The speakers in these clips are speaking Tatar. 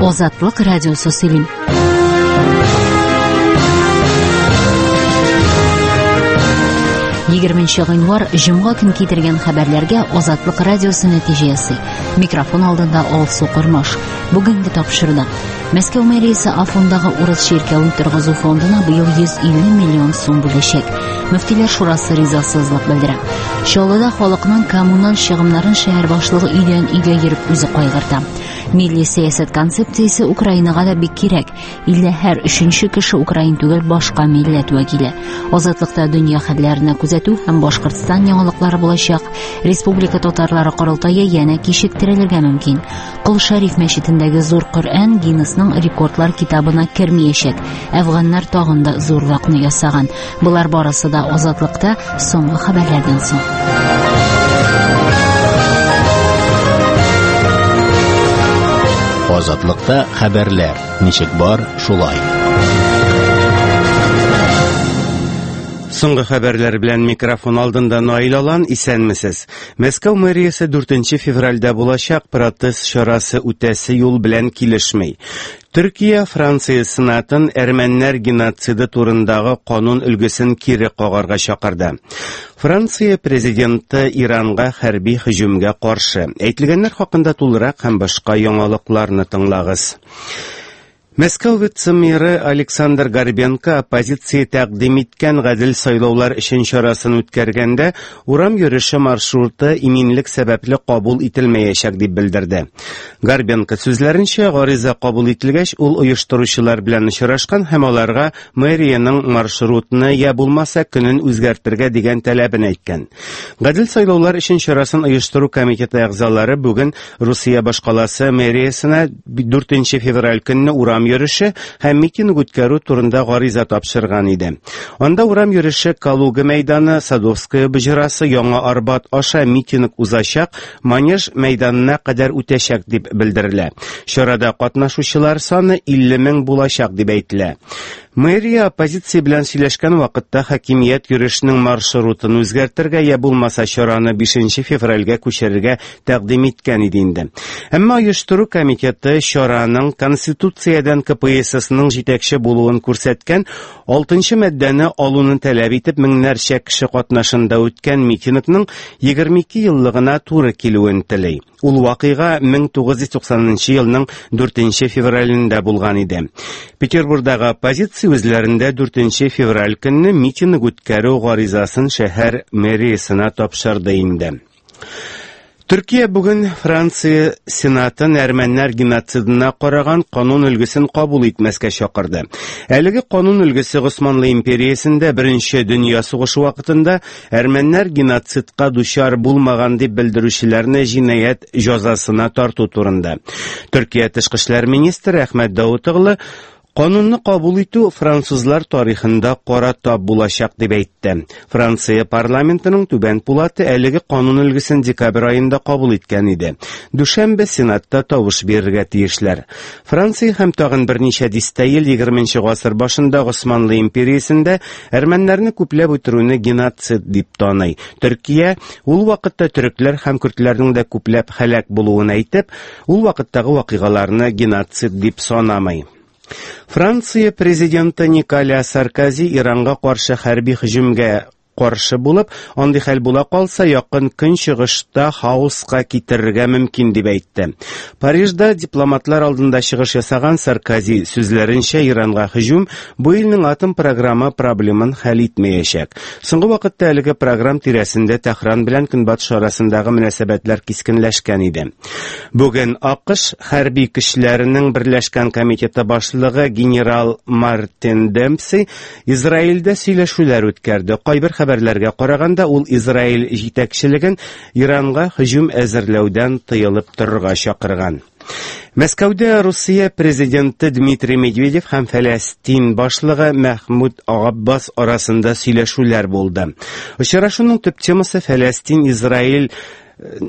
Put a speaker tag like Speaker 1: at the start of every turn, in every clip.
Speaker 1: Озатлык радиосы сөйлим. Январь җомга көн китергән хәбәрләргә Озатлык радиосы нәтиҗәсе. Микрофон алдында Алсу Кормаш. Бүгенге тапшырды. Мәскәү мэриясе Афондагы урыс чиркәвен торгызу фондына быел 150 миллион сум бүләчәк. Мөфтиләр шурасы ризасызлык белдерә. Чаллыда халыкның коммуналь чыгымнарын шәһәр башлыгы өйдән өйгә йөреп үзе кайгырта. Милли сәясәт концепциясе Украинага да бик кирәк. Илдә һәр 3нче кеше украин түгел башка милләт вәкиле. Азатлыкта дөнья хәбәрләренә күзәтү һәм Башкортстан яңалыклары булачак. Республика татарлары корылтае янә кичектерелергә мөмкин. Кол Шәриф мәчетендәге зур Коръән Гиннесның рекордлар китабына кермәячәк. Әфганнар тагын да зурлыкны ясаган. Булар барысы да Азатлыкта соңгы хәбәрләрдән соң.
Speaker 2: Азатлыкта хәбәрләр. Ничек бар, шулай.
Speaker 3: Соңгы хәбәрләр белән микрофон алдында Наил Алан, исәнмесез. Мәскәү мэриясе 4 февральдә булачак протест чарасы үтәсе юл белән килешми. Төркия Франция сенатын әрмәннәр геноциды турындагы канун өлгесен кире кагарга чакырды. Франция президенты Иранга хәрби һөҗүмгә каршы. Әйтелгәннәр хакында тулырак һәм башка яңалыкларны тыңлагыз. Мәскәү вице-мэры Александр Горбенко оппозиция тәкъдим иткән гадел сайлаулар өчен чарасын үткәргәндә урам йөреше маршруты иминлек сәбәпле кабул ителмәячәк дип белдерде. Горбенко сүзләренчә, гариза кабул ителгәч, ул оештыручылар белән очрашкан һәм аларга мэрияның маршрутны я булмаса көнен үзгәртергә дигән таләбен әйткән. Гадел сайлаулар өчен чарасын оештыру комитеты әгъзалары бүген Русия башкаласы мэриясенә 4 февраль көнне урам йөреше һәм митинг үткәрү турында гариза тапшырган иде. Анда урам йөреше Калуга мәйданы, Садовская бөҗрасы, Яңа Арбат аша митинг узачак, Манеж мәйданына кадәр үтәчәк дип белдерелә. Чарада катнашучылар саны 50 мең булачак дип әйтелә. Мэрия оппозиция белән сөйләшкән вакытта хакимият йөрешнең маршрутын үзгәртергә я булмаса чараны 5 февральгә күчерергә тәкъдим иткән иде инде. Әмма оештыру комитеты чараның Конституциядән КПССның җитәкче булуын күрсәткән 6 маддәне алуны таләп итеп меңнәрчә кеше катнашында үткән митингның 22 еллыгына туры килүен теләй. Ул вакыйга 1990 елның 4 февралендә булган иде. Петербургдагы оппозиция үзләрендә 4 февраль көнне митинг үткәрү гаризасын шәһәр мэриясенә тапшырды инде. Төркия бүген Франция сенатын әрмәннәр геноцидына караган канун өлгесен кабул итмәскә чакырды. Әлеге канун өлгесе Госманлы империясендә 1нче дөнья сугышы вакытында әрмәннәр геноцидка дучар булмаган дип белдерүчеләрне җинаять җәзасына тарту турында. Төркия тышкы эшләр министры Әхмәт Даутоглы канунны кабул итү французлар тарихында кара тап булачак дип әйтте. Франция парламентының түбән пулаты әлеге канун өлгесен декабрь айында кабул иткән иде. Дүшәмбе сенатта тавыш бирергә тиешләр. Франция һәм тагын берничә дистә ел 20нче гасыр башында Госманлы империясендә әрмәннәрне күпләп үтерүне геноцид дип таный. Төркия ул вакытта төрекләр һәм көрдләрнең дә күпләп һәлак булуын әйтеп, ул вакыттагы вакыйгаларны геноцид дип санамый. Франция президенты Николя Саркози Иранга каршы хәрби һөҗүмгә каршы булып, андый хәл була калса, якын көнчыгышта хаоска китерергә мөмкин дип әйтте. Парижда дипломатлар алдында чыгыш ясаган Саркози сүзләренчә Иранга һөҗүм бу илнең атом программы проблемын хәл итмәячәк. Соңгы вакытта әлеге программ тирәсендә Тәһран белән Көнбатыш арасындагы мөнәсәбәтләр кискенләшкән иде. Бүген АКШ хәрби көчләренең берләшкән комитеты башлыгы генерал Мартин Демпси Израильдә сөйләшүләр үткәрде. Кайбер хәбәрләргә караганда, ул Израиль җитәкчелеген Иранга һөҗүм әзерләүдән тыелып торырга чакырган. Мәскәүдә Русия президенты Дмитрий Медведев һәм Фәләстин башлыгы Мәхмүд Агаббас арасында сөйләшүләр булды. Очрашуның төп темасы Фәләстин-Израиль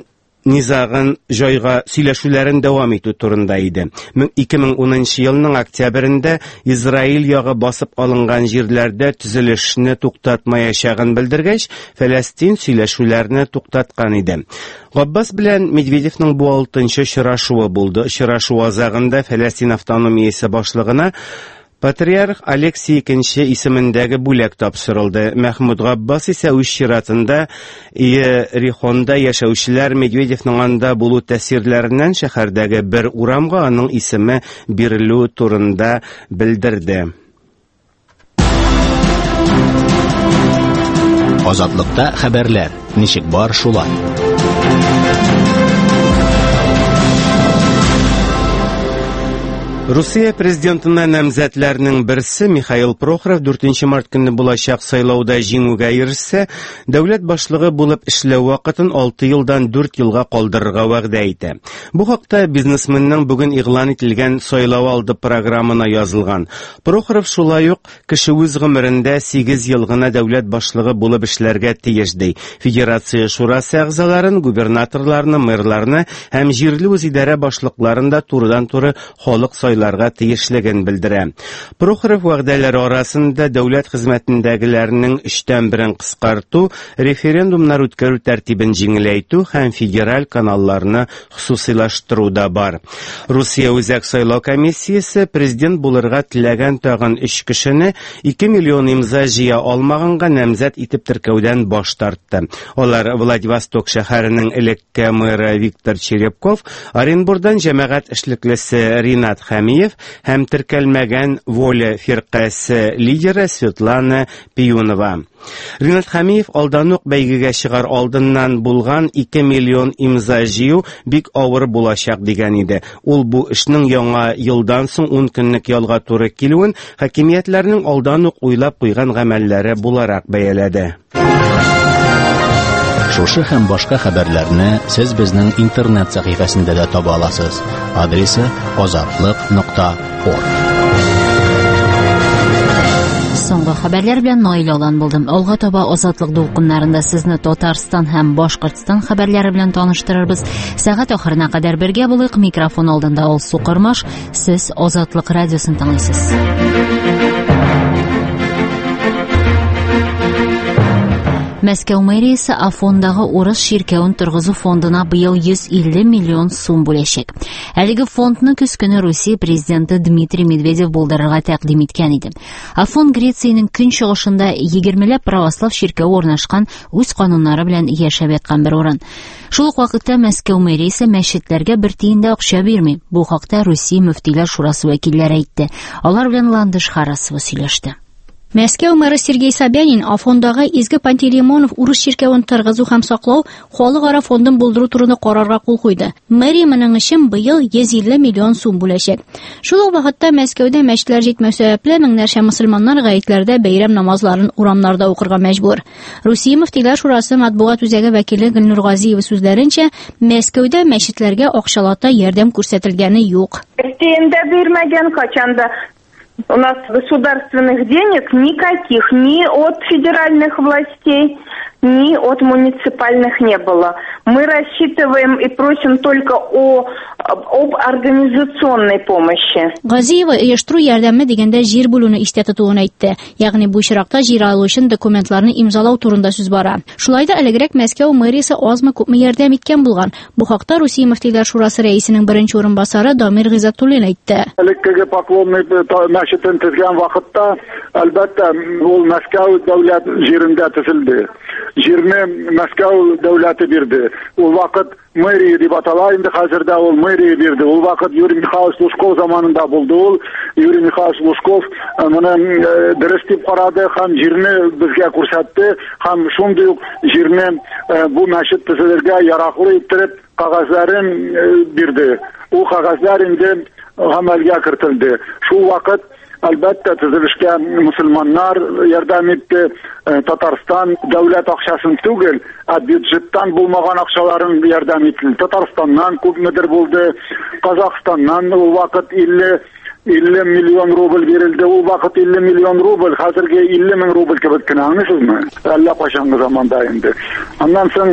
Speaker 3: низагын жайга сөйләшүләрен дәвам итү турында иде. 2010 елның октябрендә Израиль ягы басып алынган җирләрдә төзелешне туктатмаячагын белдергәч, Фәләстин сөйләшүләрне туктаткан иде. Габбас белән Медведевның бу 6нчы очрашуы булды. Очрашу азагында Фәләстин автономиясе башлыгына Патриарх Алексий II исемендәге бүләк тапшырылды. Мәхмүд Габбас исә үз чиратында Иерихонда яшәүчеләр Медведевның анда булу тәэсирләреннән шәһәрдәге бер урамга аның исеме бирелү турында белдерде.
Speaker 2: Азатлыкта хәбәрләр. Ничек бар шулай.
Speaker 3: Русия президентына намзәтләрнең берсе Михаил Прохоров 4 март көнне булачак сайлауда җиңүгә ирешсә, дәүләт башлыгы булып эшләү вакытын 6 елдан 4 елга калдырырга вәгъдә итә. Бу хакта бизнесменның бүген игълан ителгән сайлау алды программына язылган. Прохоров шулай ук кеше үз гомерендә 8 ел гына дәүләт башлыгы булып эшләргә тиеш ди. Федерация шурасы әгъзаларын, губернаторларны, мэрларны һәм җирле үзидарә башлыкларын да турыдан-туры халык ларга тиешлеген белдерә. Прохоров вәгъдәләре арасында дәүләт хезмәтендәгеләрнең 3/1 кыскарту, референдумнар үткәрү тәртибен җиңеләйтү һәм федераль каналларны хусусилаштыру да бар. Русия үзәк сайлау комиссиясе президент булырга теләгән тагын 3 кешене 2 миллион имза җыя алмаганга намзәт итеп теркәүдән баш тартты. Алар Владивосток шәһәренең элекке мэры Виктор Черепков, Оренбургдан җәмәгать эшлеклесе Ринат Хәмиев һәм теркәлмәгән Воля фиркасы лидеры Светлана Пиюнова. Ринат Хәмиев алдан ук бәйгегә чыгар алдыннан булган 2 миллион имза җыю бик авыр булачак дигән иде. Ул бу эшнең яңа елдан соң 10 көнлек ялга туры килүен хакимиятләрнең алдан ук уйлап куйган гамәлләре буларак бәяләде.
Speaker 2: Шушы һәм башка хәбәрләрне сез безнең интернет сәхифәсендә дә таба аласыз. Адресы azatlyk.org.
Speaker 1: Соңгы хәбәрләр белән Наил Алан булдым. Алга таба Азатлык дулкыннарында сезне Татарстан һәм Башкортстан хәбәрләре белән таныштырырбыз. Сәгать ахырына кадәр бергә булыйк. Микрофон алдында Алсу Кырмаш. Сез Азатлык радиосын тыңлыйсыз. Мәскәү мэриясе Афондагы урыс ширкәвен торгызу фондына быел 150 миллион сум бүләчәк. Әлеге фондны көз көне Русия президенты Дмитрий Медведев булдырырга тәкъдим иткән иде. Афон Грециянең көнчыгышында 20ләп православ ширкәве урнашкан, үз кануннары белән яшәп яткан бер урын. Шул ук вакытта Мәскәү мэриясе мәчетләргә бер тиен дә акча бирми. Бу хакта Русия мөфтиләр шурасы вәкилләре әйтте. Алар белән Ландыш Харасова сөйләште.
Speaker 4: Мәскәү мэры Сергей Собянин Афондагы Изге Пантелеймонов урыс ширкәвен торгызу һәм саклау халыкара фондын булдыру турында карарга кул куйды. Мэрия моның өчен быел 150 миллион сум бүләчәк. Шул ук вакытта Мәскәүдә мәчетләр җитмәү сәбәпле меңнәрчә мөселманнар гаетләрдә бәйрәм намазларын урамнарда укырга мәҗбүр. Русия мөфтиләр шурасы матбугат үзәге вәкиле Гөлнур Газиева сүзләренчә, Мәскәүдә мәчетләргә акчалата ярдәм күрсәтелгәне юк.
Speaker 5: Бирмәгән качанда. У нас государственных денег никаких, ни от федеральных властей, ни от муниципальных не было. Мы рассчитываем и просим только об организационной помощи.
Speaker 4: Газиева оештыру ярдәме дигәндә җир бүлүне истә тотуын әйтте. Ягъни бу чиракта җир алу өчен документларны имзалау турында сүз бара. Шулай да элегрәк Мәскәү мэриясе азмы-күпме ярдәм иткән булган. Бу хакта Русия мөфтиләр шурасы рәисенең беренче урынбасары Дамир Гыйззатуллин әйтте.
Speaker 6: Элеккеге поклонный мәчетен төзгән вакытта, әлбәттә, ул Мәскәү дәүләт җирендә төзелде. Җирне Мәскәү дәүләте бирде. Ул вакыт мэрия дип атала, инде хәзердә ул мэрия бирде. Ул вакыт Юрий Михайлович Лужков заманында булды ул. Юрий Михайлович Лужков моны дөрес дип карады һәм җирне безгә күрсәтте һәм шундый ук җирне бу мәчет төзелергә яраклы иттереп кагазларын бирде. Ул кагазлар инде гамәлгә кертелде. Шул вакыт әлбәттә төзелешкә мөселманнар ярдәм итте. Татарстан дәүләт акчасын түгел, бюджеттан булмаган акчаларын ярдәм итте. Татарстаннан күпмедер булды, Казакъстаннан ул вакыт 50 50 milyon rubl verildi. O vakit 50 milyon rubl, hazırki 50 bin rubl kebek kine anlısızmı? Allah paşangı zamanda indi. Ondan sonra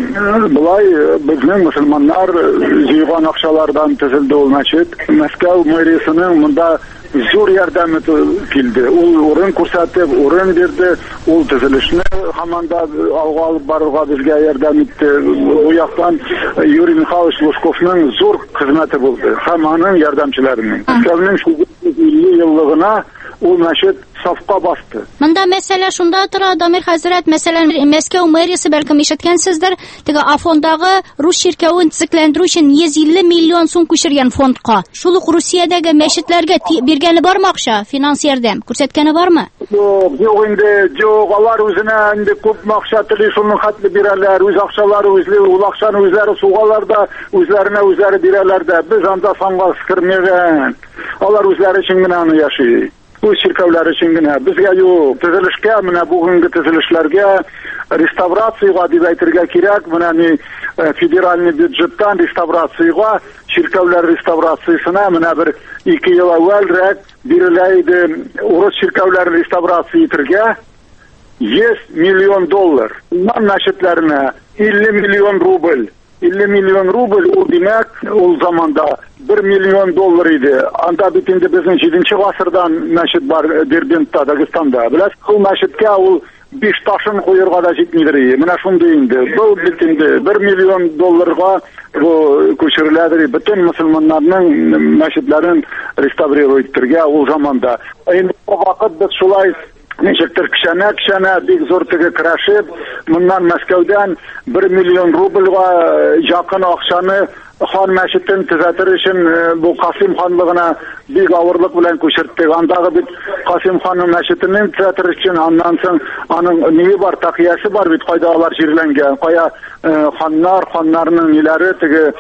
Speaker 6: bulay bizning musulmonlar jiygan akşalardan tizildi olmaşıt. Moskva meriyasının bunda zor yardımı kildi. O orun kursatib, orun verdi. O tizilişini hamanda algı barıga bizge yardım etti. O yaktan Yuri Mikhailovich Luskov'un zor hizmeti buldu. Hamanın yardımcılarının. Moskva'nın şu 50 yıllığına o meşet safqa bastı.
Speaker 4: Mında mesela şunda tura Damir Hazret mesela Moskva meriyası belki işitgansizdir. Tege Afondagi Rus şirkavini tiziklendirүү üçün 150 milyon so'm ko'chirgan fondga. Shuluq Rusiyadagi meshitlarga bergani bormi aqsha? Finans yordam ko'rsatgani bormi?
Speaker 6: Yo'q endi, yo'q, ular o'zini endi ko'p maqsadli shuni xatli berarlar, o'z aqshalari o'zlari, u aqshani o'zlari sug'alarda, o'zlarini o'zlari berarlarda. Biz anda songa kirmagan. Ular o'zlari chingina yashaydi. Bu şirketler içingine bizge yok. Tizilişke, bugünkü tizilişlerge restavratsiyaga deb aytırga kerak. Federalni büdjetdan restavratsiyaga, şirketler restavratsiyasına bir 2 yıl evvelrek birilaydı. Urus şirketler restavratsiya etirge 100 milyon dolar. Bundan meşitlerine 50 milyon rubl. 50 milyon rubl o demek o zamanda 1 milyon dolar idi. Anda bitinde bizim 7. asırdan meşit var Derbent'ta, Dağıstan'da. Biraz bu meşitke o 5 taşın koyurga da jetmeydir. Mına şunday indi. Bu bitinde 1 milyon dolarga bu köçürülerdir. Bütün Müslümanların meşitlerin restavre ettirge o zamanda. Endi o vakit biz şulay Neşektir kişene bir zortege kıraşıp bundan Moskov'dan 1 milyon rublga yakın akşanı Xan meşitten tüzetir için bu Qasim Xanlığına bir ağırlık bilen köşürttük. Andağı bir Qasim Xan'ın meşitinin tüzetir için ondan sonra onun neyi var, takiyesi var bir qaydalar jirlengen. Kaya Xanlarının ileri tege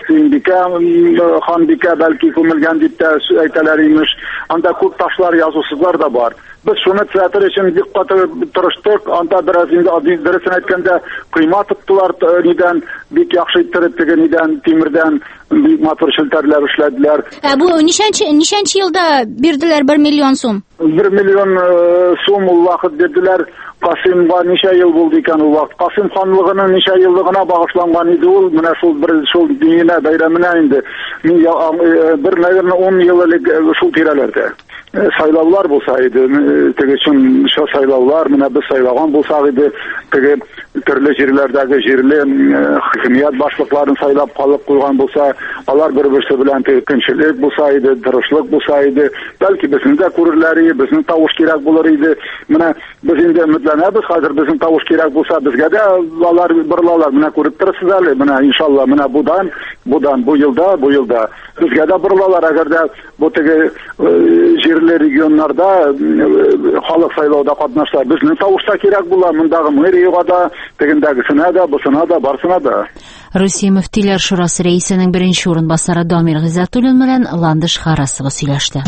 Speaker 6: Xanbike belki kumulgen deyip de eyteleriymiş. Anda kurt taşlar yazısızlar da var. Biz şunu tüzetir için dikkatli tırıştık. Anda biraz indi derisini etkende kıyma tuttular. Neden bir yakşı ittirip neden timirden büyük motor şilterler işlediler.
Speaker 4: Bu nişançı yılda birdiler 1 milyon so'm?
Speaker 6: 1 milyon so'm o vakit dediler. Qasimga neçe yıl buldu iken o vakit. Qasim Xanlığının neçe yıllığına bağışlangan idi ol. Mına şol dünyine bayramına indi. Bir 10 yıllık şol tirelerde. Saylavlar bulsaydı, tegeçin şu saylavlar, biz saylagan bulsaydı, türlü jirlerdeki jirli hükümiyet başlıklarını saylap kalıp koygan bulsa, alar bir-birisi bilen tekinçilik bulsaydı, tırışlık bulsaydı, belki bizim de kururları, bizim tavuş gerek buluruydu. Biz indi ümitlenemiz, hazır bizim tavuş gerek bulsa, bizge de alar birlalar, kurip tırısız ali, inşallah, bu yılda, bizge de birlalar, agar da bu jirli regionlarda halk saylavda katnaşsa, bizim tavuşta gerek bular, mındağı meriyoga da, tegindagisine de, busuna da, barsına da.
Speaker 1: Rossiya Müftüler Şurası reisinin birinci o'rinbosari Damir G'izatulin bilan Landish Xarasova suylashdi.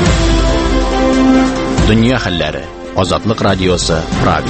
Speaker 2: Dünya xillari. Ozodlik radiosi Praga.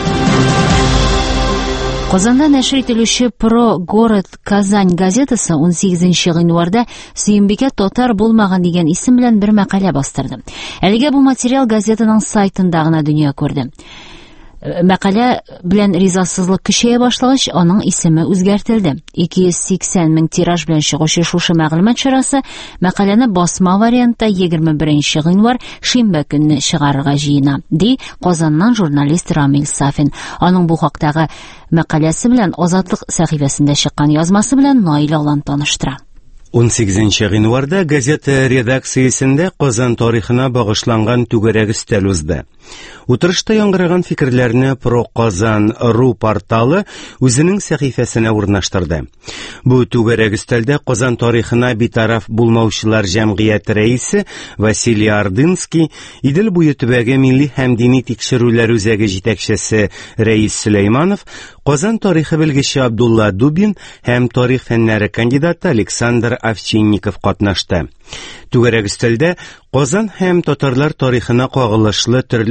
Speaker 1: Qozonda nashr etiluvchi Pro Город Kazan gazetasi 18-yanvarda Suyinbeka Totar bo'lmagan degan ism bilan bir maqola bostirdi. Haliga bu material gazetaning saytindagina dunyo ko'rdi. Maqola bilan rizasizlik kuchaya boshlagach, uning ismi o'zgartirildi. 280 ming tiraj bilan shug'ullanuvchi shu ma'lumot chorasi maqolani bosma variantda 21-yanvar shanba kuni chiqarishga jiyinadi. Qozondan jurnalist Ramil Safin. Uning bu haqdagi maqolasi bilan Ozodlik sahifasida chiqqan yozmasi bilan Noila bilan tanishtirdi.
Speaker 3: 18-yanvarda gazeta redaksiyasida Qozon tarixina bag'ishlangan to'garak istal o'zdi. O'tirishda yangragan fikrlarni Pro Qozon.ru portali o'zining sahifasına o'rnashtirdi. Bu to'garak istalda Qozon tarixina betaraf bo'lmovchilar jamg'iyati raisi Vasiliy Ardinskiy, Idil bo'yi tubaga milliy ham diniy tekshiruvlar o'zagi yetakchisi Rais Suleymanov, Qozon tarixi bilgichi Abdulla Dubin ham tarix fanlari kandidati Aleksandr Ovchinnikov qatnashdi. To'garak istalda Qozon ham tatarlar tarixina qog'ilishli turli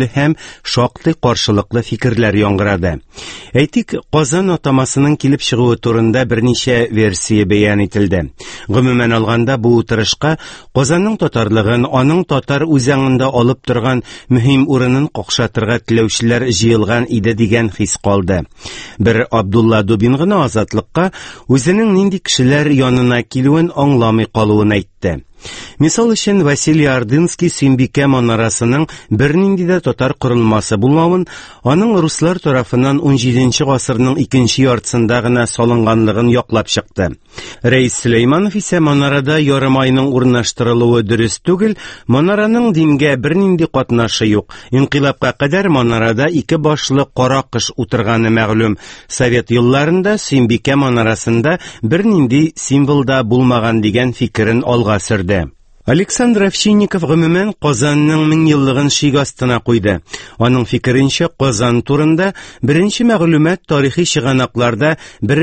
Speaker 3: төрле һәм шактый каршылыклы фикерләр яңгырады. Әйтик, Казан атамасының килеп чыгуы турында берничә версия бәян ителде. Гомумән алганда, бу утырышка Казанның татарлыгын, аның татар үзәңендә алып торган мөһим урынын какшатырга теләүчеләр җыелган иде дигән хис калды. Бер Абдулла Дубин гына Азатлыкка үзенең нинди кешеләр янына килүен аңламый калуын әйтте. Мисал өчен, Василий Ордынский Сөембикә манарасының бернинди дә татар корылмасы булмавын, аның руслар тарафыннан 17нче гасырның 2нче яртысында гына салынганлыгын яклап чыкты. Рәис Сөләйманов исә манарада ярым айның урнаштырылуы дөрес түгел, манараның дингә бернинди катнашы юк. Инкыйлабка кадәр манарада 2 башлы кара кыш утырганы мәгълүм. Совет елларында Сөембикә манарасында бернинди символ да булмаган дигән фикерен алга сөрде. Александр Овчинников гомумән Казанның 1000 еллыгын шик астына куйды. Аның фикеренчә, Казан турында беренче мәгълүмат тарихи чыганакларда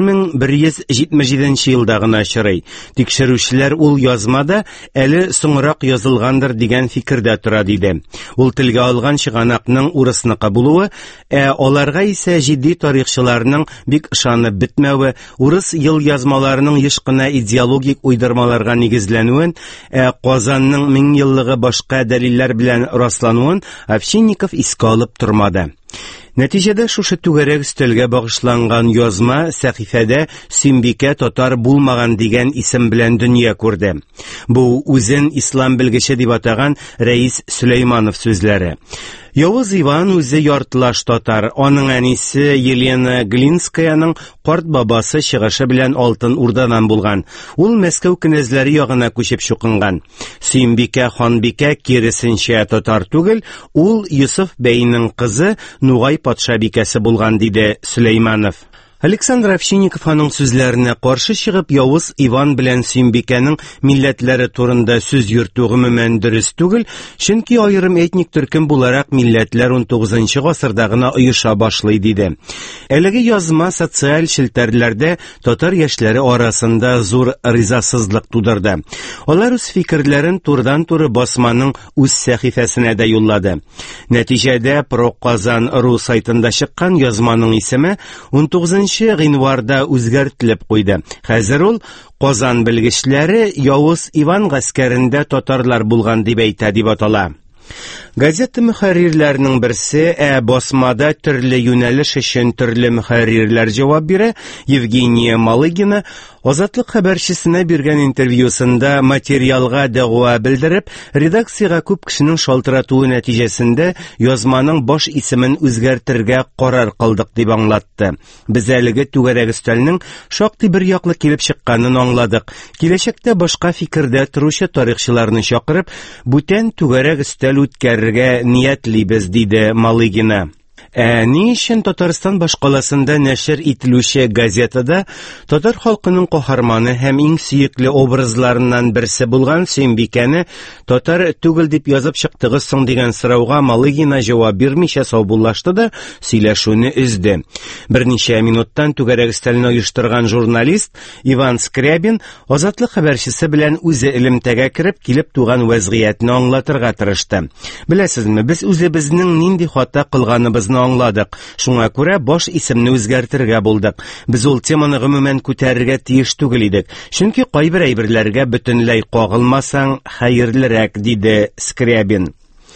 Speaker 3: 1177 елда гына очрый. Тикшерүчеләр ул язмада әле соңрак язылгандыр дигән фикердә тора диде. Ул телгә алган чыганакның урысныка булуы, аларга исә җитди тарихчыларның бик ышанып бетмәве, урыс ел язмаларының еш кына идеологик уйдырмаларга нигезләнүен, Казанның 1000 еллыгы башка дәлилләр белән раслануын Овчинников искә алып тормады. Нәтиҗәдә шушы түгәрәк өстәлгә багышланган язма сәхифәдә Сөембикә татар булмаган дигән исем белән дөнья күрде. Бу үзен ислам белгече дип атаган Рәис Сөләйманов сүзләре. Явыз Иван үзе яртылаш татар, аның әнисе Елена Глинскаяның карт бабасы чыгышы белән Алтын Урдадан булган. Ул Мәскәү кенәзләре ягына күчеп чукынган. Сөембикә ханбикә киресенчә татар түгел, ул Юсуф бәйнең кызы Нугай патша бикәсе булган, диде Сөләйманов. Александр Овчинников аның сүзләренә каршы чыгып, Явыз Иван белән Сөембикәнең милләтләре турында сүз йөртү гомумән дөрес түгел, чөнки аерым этник төркем буларак милләтләр 19нчы гасырда гына оеша башлый, диде. Әлеге язма социаль челтәрләрдә татар яшьләре арасында зур ризасызлык тудырды. Алар үз фикерләрен турыдан-туры басманың үз сәхифәсенә дә юллады. Нәтиҗәдә Про-Казан.ру сайтында чыккан язманың исеме 19 гыйнварда үзгәртелеп куйды. Хәзер ул Казан белгечләре Явыз Иван гаскәрендә татарлар булган дип әйтә, дип атала. Газета мөхәррирләренең берсе басмада төрле юнәлеш өчен төрле мөхәррирләр җавап бирә. Евгения Малыгина Азатлык хәбәрчесенә биргән интервьюсында материалга дәгъва белдереп, редакциягә күп кешенең шалтыратуы нәтиҗәсендә язманың баш исемен үзгәртергә карар кылдык дип аңлатты. Без әлеге түгәрәк өстәлнең шактый бер яклы килеп чыкканын аңладык. Киләчәктә башка фикердә торучы тарихчыларны чакырып, бүтән түгәрәк өстәл үткәрергә ниятлибез, диде Малыгина. Ни өчен Татарстан башкаласында нәшер ителүче газетада татар халкының каһарманы һәм иң сөекле образларыннан берсе булган Сөембикәне татар түгел дип язып чыктыгыз соң дигән сорауга Малыгина җавап бирмичә саубуллашты да сөйләшүне өзде. Берничә минуттан түгәрәк өстәлне оештырган журналист Иван Скрябин Азатлык хәбәрчесе белән үзе элемтәгә кереп килеп туган вазгыятьне аңлатырга тырышты. Беләсезме, без үзебезнең нинди хата кылганыбызны аңладык. Шуңа күрә баш исемне үзгәртергә булдык. Без ул теманы гомумән күтәрергә тиеш түгел идек. Чөнки кайбер әйберләргә бөтенләй кагылмасаң хәерлерәк, диде Скрябин.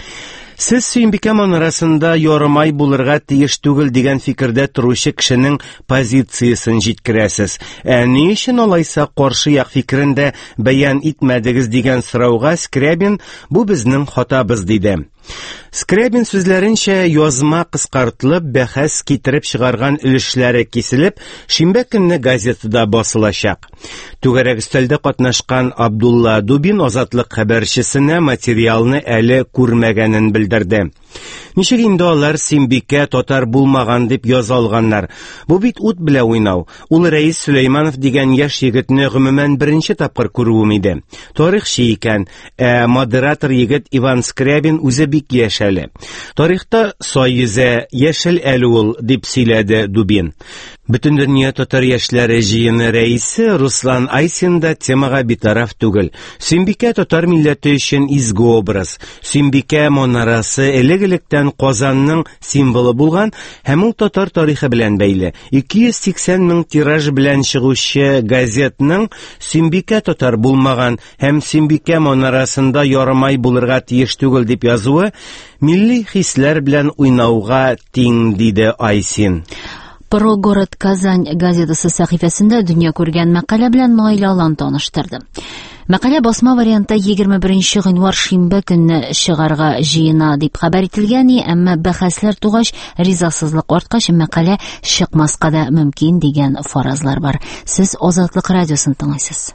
Speaker 3: Сез Сөембикә манарасында ярымай булырга тиеш түгел дигән фикердә торучы кешенең позициясын җиткерәсез. Ни өчен алайса каршы як фикерендә бәян итмәдегез дигән сорауга Скрябин бу безнең хатабыз, диде. Скрябин сүзләренчә, язма кыскартылып, бәхәс китереп чыгарган өлешләре киселеп, шимбә көнне газетада басылачак. Түгәрәк өстәлдә катнашкан Абдулла Дубин Азатлык хәбәрчесенә материалны әле күрмәгәнен белдерде. Ничек инде алар Сөембикә татар булмаган дип яза алганнар? Бу бит ут белән уйнау. Ул Рәис Сөләйманов дигән яшь егетне гомумән беренче тапкыр күрүем иде. Тарихчы икән, модератор егет Иван Скрябин үзе бик яшәле. Тарихта Союза яшел әле ул, дип сөйләде Дубин. Бөтен дөнья татар яшьләре җыены рәисе Руслан Айсин да темага битараф түгел. Сөембикә татар милләте өчен изге образ. Сөембикә манарасы элек-электән Казанның символы булган һәм ул татар тарихы белән бәйле. 280 мең тираж белән чыгучы газетның Сөембикә татар булмаган һәм Сөембикә манарасында ярымай булырга тиеш түгел дип язуы милли хисләр белән уйнауга тиң, диде Айсин.
Speaker 1: Про город Казань газетасы сәхифәсендә дөнья күргән мәкалә белән Наил Алан таныштырды. Мәкалә басма вариантта 21 гыйнвар шимбә көнне чыгарга җыена дип хәбәр ителгән, әмма бәхәсләр тугач, ризасызлык арткач мәкалә чыкмаска да мөмкин дигән фаразлар бар. Сез Азатлык радиосын тыңлыйсыз.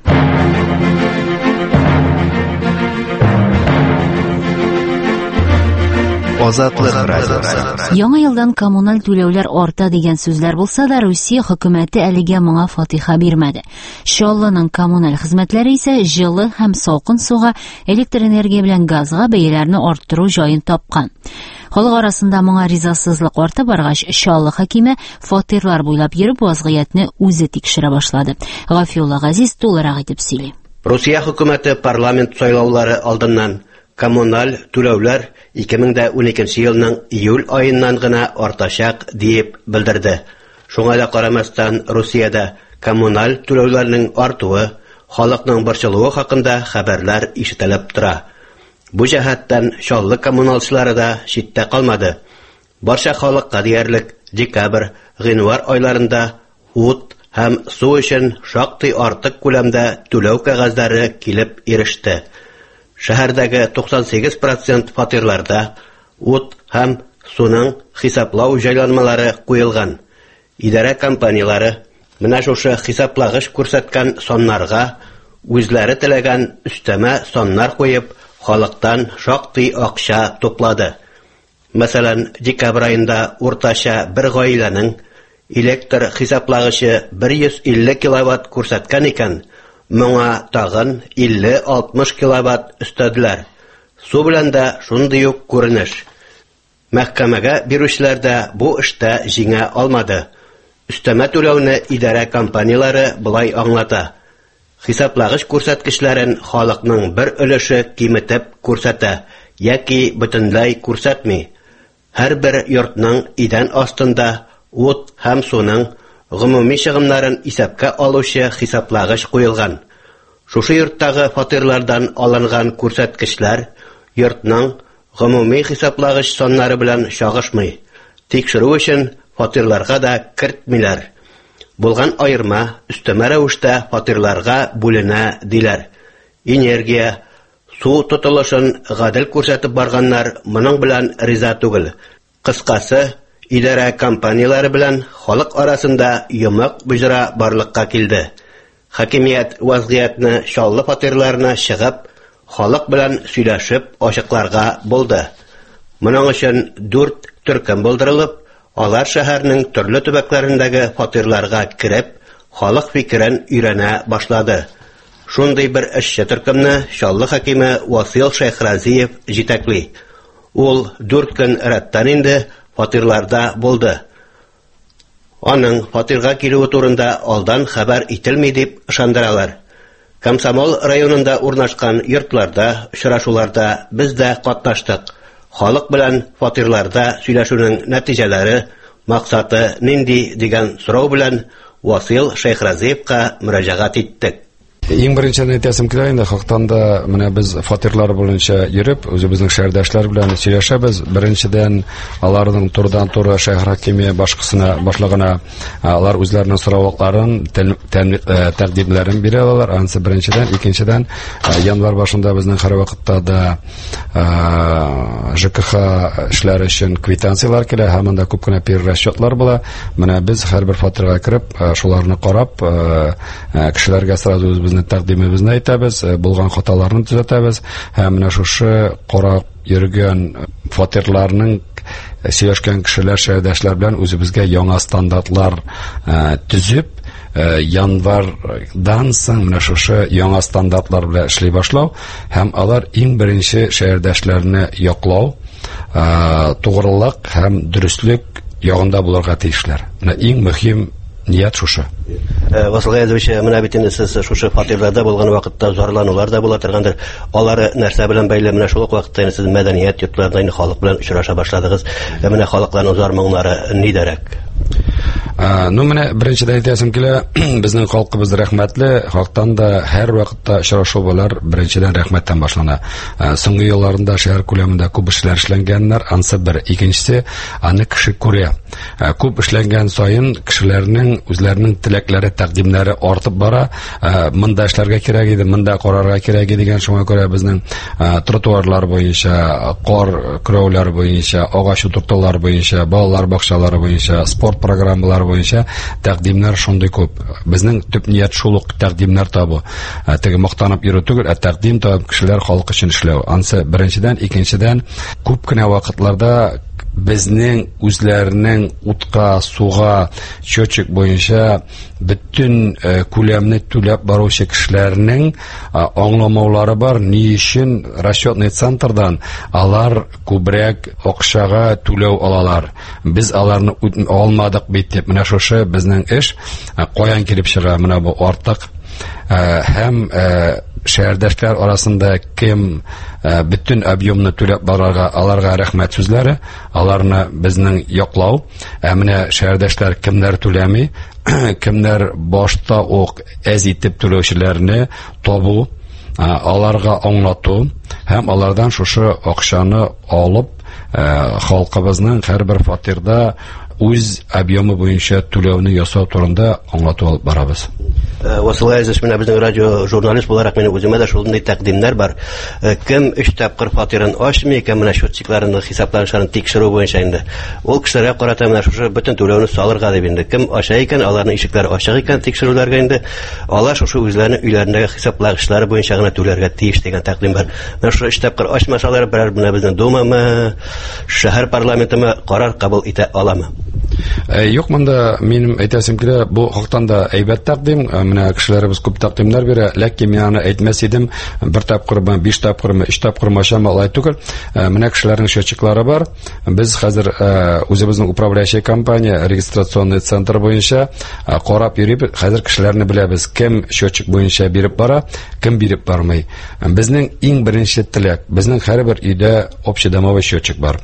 Speaker 2: Азатлык радиосы.
Speaker 1: Яңа елдан коммуналь түләүләр арта дигән сүзләр булса да, Русия хөкүмәте әлегә моңа фатиха бирмәде. Чаллының коммуналь хезмәтләре исә җылы һәм салкын суга, электр энергия белән газга бәяләрне арттыру җаен тапкан. Халык арасында моңа ризасызлык арта баргач, Чаллы хакиме фатирлар буйлап йөреп вазгыятьне үзе тикшерә башлады. Гафиулла Газиз тулырак итеп сөйли.
Speaker 7: Русия хөкүмәте парламент сайлаулары алдыннан коммуналь түләүләр 2012 елның июль айыннан гына артачак дип белдерде. Шуңа да карамастан Русиядә коммуналь түләүләрнең артуы, халыкның борчылуы хакында хәбәрләр ишетелеп тора. Бу җәһәттән Чаллы коммуналчылары да читтә калмады. Барча халыкка диярлек декабрь, гыйнвар айларында ут һәм су өчен шактый артык күләмдә түләү кәгазьләре килеп иреште. Шәһәрдәге 98% фатирларда ут һәм суның хисаплау җайланмалары куелган. Идарә компанияләре менә шушы хисаплагыч күрсәткән соннарга үзләре теләгән өстәмә соннар куеп, халыктан шактый акча туплады. Мәсәлән, декабрь айында уртача бер гаиләнең электр хисаплагычы 150 киловатт күрсәткән икән, моңа тагын 50-60 киловатт өстәделәр. Су белән дә шундый ук күренеш. Мәхкәмәгә бирүчеләр дә бу эштә җиңә алмады. Өстәмә түләүне идарә компанияләре былай аңлата. Хисаплагыч күрсәткечләрен халыкның бер өлеше киметеп күрсәтә, яки бөтенләй күрсәтми. Һәрбер йортның идән астында ут һәм суның гомуми чыгымнарын исәпкә алучы хисаплагыч куелган. Шушы йорттагы фатирлардан алынган күрсәткечләр йортның гомуми хисаплагыч соннары белән чагышмый. Тикшерү өчен фатирларга да кертмиләр. Булган айырма өстәмә рәвештә фатирларга бүленә диләр. Энергия, су тотылышын гадел күрсәтеп барганнар моның белән риза түгел. Кыскасы, идарә компанияләре белән халык арасында йомык буҗра барлыкка килде. Хакимият вазгыятны Чаллы фатирларына чыгып, халык белән сөйләшеп ачыкларга булды. Моның өчен 4 төркем булдырылып, алар шәһәрнең төрле төбәкләрендәге фатирларга кирип, халык фикерен өйрәнә башлады. Шундый бер эшче төркемне Чаллы хакиме Васил Шәйхразиев җитәкли. Ул 4 көн рәттән инде фатирларда булды. Аның фатирга килүе турында алдан хәбәр ителми дип ышандыралар. Комсомол районында урнашкан йортларда, очрашуларда без дә катнаштык. Халык белән фатирларда сөйләшүнең нәтиҗәләре, максаты нинди дигән сорау белән Васил Шәйхразиевка мөрәҗәгать иттек.
Speaker 8: Иң беренчедән әйтәсем килә инде, хактан да менә без фатирлар буенча йөреп, үзебезнең шәһәрдәшләр белән сөйләшәбез. Беренчедән аларның турыдан-туры шәһәр хакимия башлагына алар үзләренең сораулыкларын, тәкъдимләрен бирә алалар. Анысы беренчедән, икенчедән январь башында безнең һәр вакытта да ЖКХ эшләре өчен квитанциялар килә, һәм анда күп кенә перерасчетлар була. Менә без һәрбер фатирга кереп, шуларны карап, кешеләргә сразу безнең тәкъдимебезне әйтәбез, булган хаталарны төзәтәбез, һәм менә шушы карап йөргән фатирларның сөйләшкән кешеләр, шәһәрдәшләр белән үзебезгә яңа стандартлар төзеп, январьдан соң менә шушы яңа стандартлар белән эшли башлау, һәм алар иң беренче шәһәрдәшләрне яклау, тугрылык һәм дөрестлек ягында булырга тиешләр. Менә иң мөһим ният шушы.
Speaker 7: Васил Гаязович, менә бит инде сез шушы фатирларда булган вакытта зарланулар да була торгандыр. Алары нәрсә белән бәйле? Менә шул ук вакытта сез мәдәният йортларында инде халык белән очраша башладыгыз. Менә халыкларның зар моңнары нидәрәк?
Speaker 8: Ну менә беренчедән әйтәсем килә, безнең халкыбыз рәхмәтле, халыктан да һәр вакытта очрашулар беренчедән рәхмәттән башлана. Соңгы елларында шәһәр күләмендә күп эшләр эшләнгәннәр, ансы бер, икенчесе аны кеше күрә. Күп эшләнгән саен кешеләрнең үзләренең теләкләре, тәкъдимнәре артып бара. Монда эшләргә кирәк иде, монда карарга кирәк иде дигән, шуңа күрә безнең тротуарлар буенча, кар көрәүләр буенча, агач утыртулар буенча, балалар бакчалары буенча, спорт программалары буенча тәкъдимнәр шундый күп. Безнең төп ният шул ук тәкъдимнәр табу. Теге мактанып йөрү түгел, тәкъдим табып кешеләр халык өчен эшләү. Ансы беренчедән, икенчедән күп кенә вакытларда безнең үзләренең утка, суга, счетчик буенча бөтен күләмне түләп баручы кешеләрнең аңламаулары бар. Ни өчен расчетный центрдан алар күбрәк акчага түләү алалар? Без аларны алмадык бит дип, менә шушы безнең эш каян килеп чыга? Менә бу артык һәм шәһәрдәшләр арасында кем бөтен объемны түләп барарга, аларга рәхмәт сүзләре, аларны безнең яклау. Менә шәһәрдәшләр кемнәр түләми, кемнәр башта ук әз итеп түләүчеләрне табу, аларга аңлату һәм алардан шушы акчаны алып халкыбызның һәрбер фатирда үз объемы буенча түләүне ясау турында аңлату алып барабыз.
Speaker 7: Васил Гаязович, менә безнең радио журналист буларак мине үземә дә шундый тәкъдимнәр бар. Кем 3 тапкыр фатирын ачмый, кем менә счетчикларын, хисапланышларын тикшерү буенча инде. Ул кешеләргә карата менә шушы бөтен түләүне салырга дип инде. Кем ача икән, аларның ишекләре ачык икән тикшерүләргә инде. Алар шушы үзләренең өйләрендәге хисаплагычлары буенча гына түләргә тиеш дигән тәкъдим бар. Менә шушы 3 тапкыр ачмасалар, берәр менә безнең думамы, шәһәр парламентымы карар кабул итә аламы?
Speaker 8: Юк, монда минем әйтәсем килә, бу хактан да әйбәт тәкъдим. Менә кешеләребез күп тәкъдимнәр бирә, ләкин мин аны әйтмәс идем. 1 тапкырмы, 5 тапкырмы, 3 тапкырмы ачамы, алай түгел. Менә кешеләрнең счетчиклары бар. Без хәзер үзебезнең управляющий компания, регистрационный центр буенча карап йөрибез. Хәзер кешеләрне беләбез, кем счетчик буенча биреп бара, кем биреп бармый. Безнең иң беренче теләк, безнең һәрбер өйдә общедомовой счетчик бар.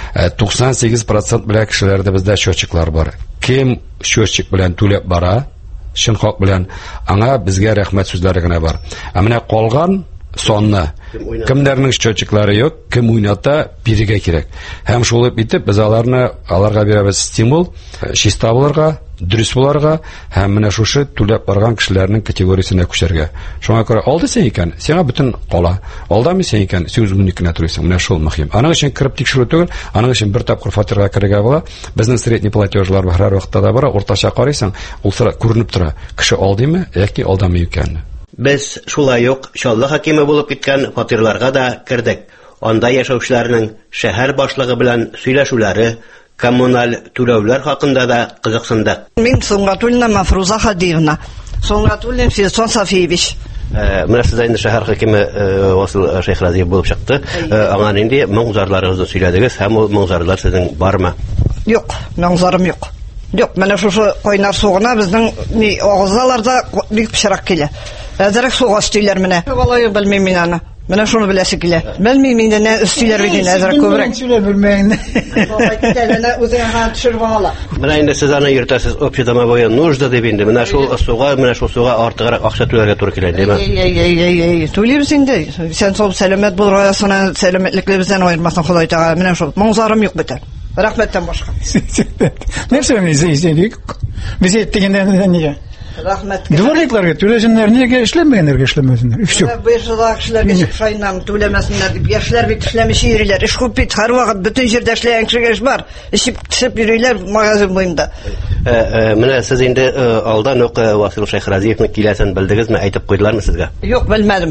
Speaker 8: 98% белән кешеләрдә бездә счетчиклар бар. Кем счетчик белән түләп бара, шын хак белән, аңа безгә рәхмәт сүзләре генә бар. Менә калган сонны кемнәрнең счетчиклары юк, кем уйната, бирергә кирәк. Һәм шулай итеп без аларга бирәбез стимул, чиста булырга, дөрес булырга һәм менә шушы түләп барган кешеләрнең категориясенә күчәргә. Шуңа күрә алды сен икән, сиңа бөтен кала. Алдамы сен икән, син үзеңнекенә турыйсың. Менә шул мөһим. Аның өчен кирип тикшерү түгел, аның өчен 1 тапкыр фатирга кирергә була. Безнең средний платежлар һәр вакытта да бара, уртача карыйсың, ул сыра күренеп тора. Кеше алдымы, яки алдамы икән.
Speaker 7: Без шулай ук Чаллы хакимы булып киткән фатирларга да кирдек. Анда яшәүчеләрнең шәһәр башлыгы белән сөйләшүләре, коммуналь түләүләр хакында да кызыксындык.
Speaker 9: Мин Сунгатуллина Мафруза Хадиевна. Сунгатуллин Фирсон Сафиевич.
Speaker 7: Менә сез инде шәһәр хакимы Васил Шәйхразиев булып чыкты. Аңа инде моңзарларыгызны сөйләдегез, һәм ул моңзарлар сезнең бармы?
Speaker 9: Юк, моңзарым юк. Юк, менә шушы кайнар сугына безнең агызларда бик пычрак килә. Әзрәк суга стилер менә. Валай белмим мин аны. Менә шуны беләсе килә. Белмим инде нә стилер бит инде әзрәк күбрәк. Сөйләп белмәгән. Менә үзеңә төшереп ала.
Speaker 7: Менә инде сез аны йөртәсез общедомовая нужда дип инде. Менә шул суга артыграк акча түләргә туры килә, диме?
Speaker 9: Түлибез инде. Сән сау сәламәт булырга, сана сәламәтлеклебездән аермасын Ходай Тәгалә. Менә шул моңзарым юк бит. Рәхмәттән башка.
Speaker 10: Нәрсә менә изәйдик? Без әйттегәндә нигә?
Speaker 9: Рәхмәт.
Speaker 10: Дворникларга түләсеннәр, нигә эшләмәгәннәр, эшләмәсеннәр. Всё.
Speaker 9: Бу кешеләргә шайнам түләмәсеннәр дип, яшьләр бит эшләмичә йөриләр. Эш күп бит, һәр вакыт бөтен җирдә эшләгән кешегә эш бар. Ишеп төшеп йөриләр магазин буенда.
Speaker 7: Менә сез инде алдан ук Васил Шәйхразиевның киләсен белдегезме, әйтеп куйдылармы сезгә?
Speaker 9: Юк, белмәдем.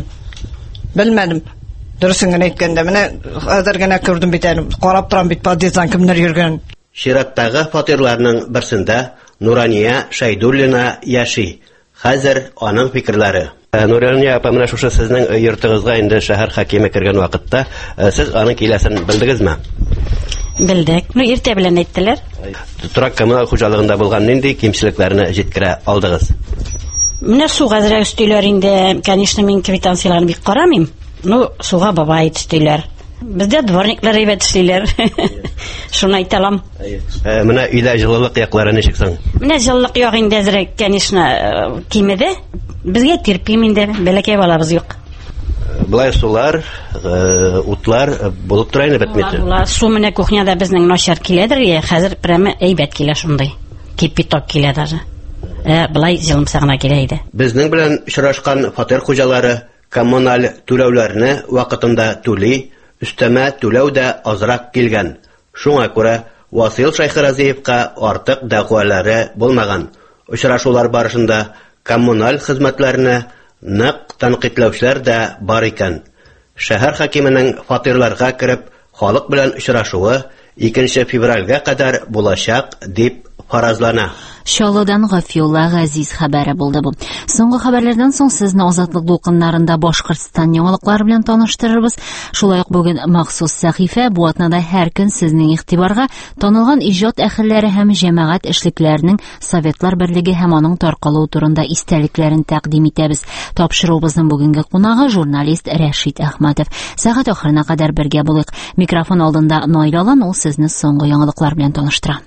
Speaker 9: Дөресен генә әйткәндә, менә хәзер генә күрдем бит әле. Карап торам бит подъезддан кемнәр йөргән.
Speaker 7: Чираттагы фатирларның берсендә Нурания Шәйдуллина яши. Хәзер аның фикерләре. Нурания апа, менә шушы сезнең йортыгызга инде шәһәр хакиме кергән вакытта, сез аның киләсен белдегезме?
Speaker 11: Белдек. Иртә белән әйттеләр.
Speaker 7: Торак коммуналь хуҗалыгында булган нинди кимчелекләрне җиткерә алдыгыз?
Speaker 11: Менә суга әзрәк өстиләр инде, конечно, мин квитанцияларны бик карамыйм. Суга бабай өстиләр. Бездә дворниклар әйбәт эшлиләр. Шуны әйтәләм.
Speaker 7: Менә өйдә җылылык яклары ничек соң?
Speaker 11: Менә җылылык ягы инде әзрәк, конечно, кимеде. Безгә терпим инде, бәләкәй балабыз юк.
Speaker 7: Булай сулар, утлар булып тора инде бетмәде.
Speaker 11: Су менә кухняда безнең начар киләдер, хәзер прямо әйбәт килә шундый. Кипяток килә даже. Булай җылымса гына килә иде.
Speaker 7: Безнең белән очрашкан фатир хуҗалары коммуналь түләүләрне вакытында түли, өстәмә түләү дә азрак килгән. Шуңа күрә Васил Шайхразиевка артык дәгъвалары булмаган. Очрашулар барышында коммуналь хезмәтләрне нык тәнкыйтьләүчеләр дә бар икән. Шәһәр хакименең фатирларга кереп, халык белән очрашуы 2 февральгә кадәр булачак дип фаразлана.
Speaker 1: Шалыдан Гафиулла Газиз хәбәре булды бу. Соңгы хәбәрләрдән соң сезне азатлык дулкыннарында Башкортстан яңалыклары белән таныштырырбыз. Шулай ук бүген махсус сәхифә бу атнада һәр көн сезнең игътибарга танылган иҗат әһелләре һәм җәмәгать эшлекләренең Советлар берлеге һәм аның таркалуы турында истәлекләрен тәкъдим итәбез. Тапшыруыбызның бүгенге кунагы журналист Рәшит Әхмәтов. Сәгать ахырына кадәр бергә булыйк. Микрофон алдында Наил Алан, ул сезне соңгы яңалыклар белән таныштыра.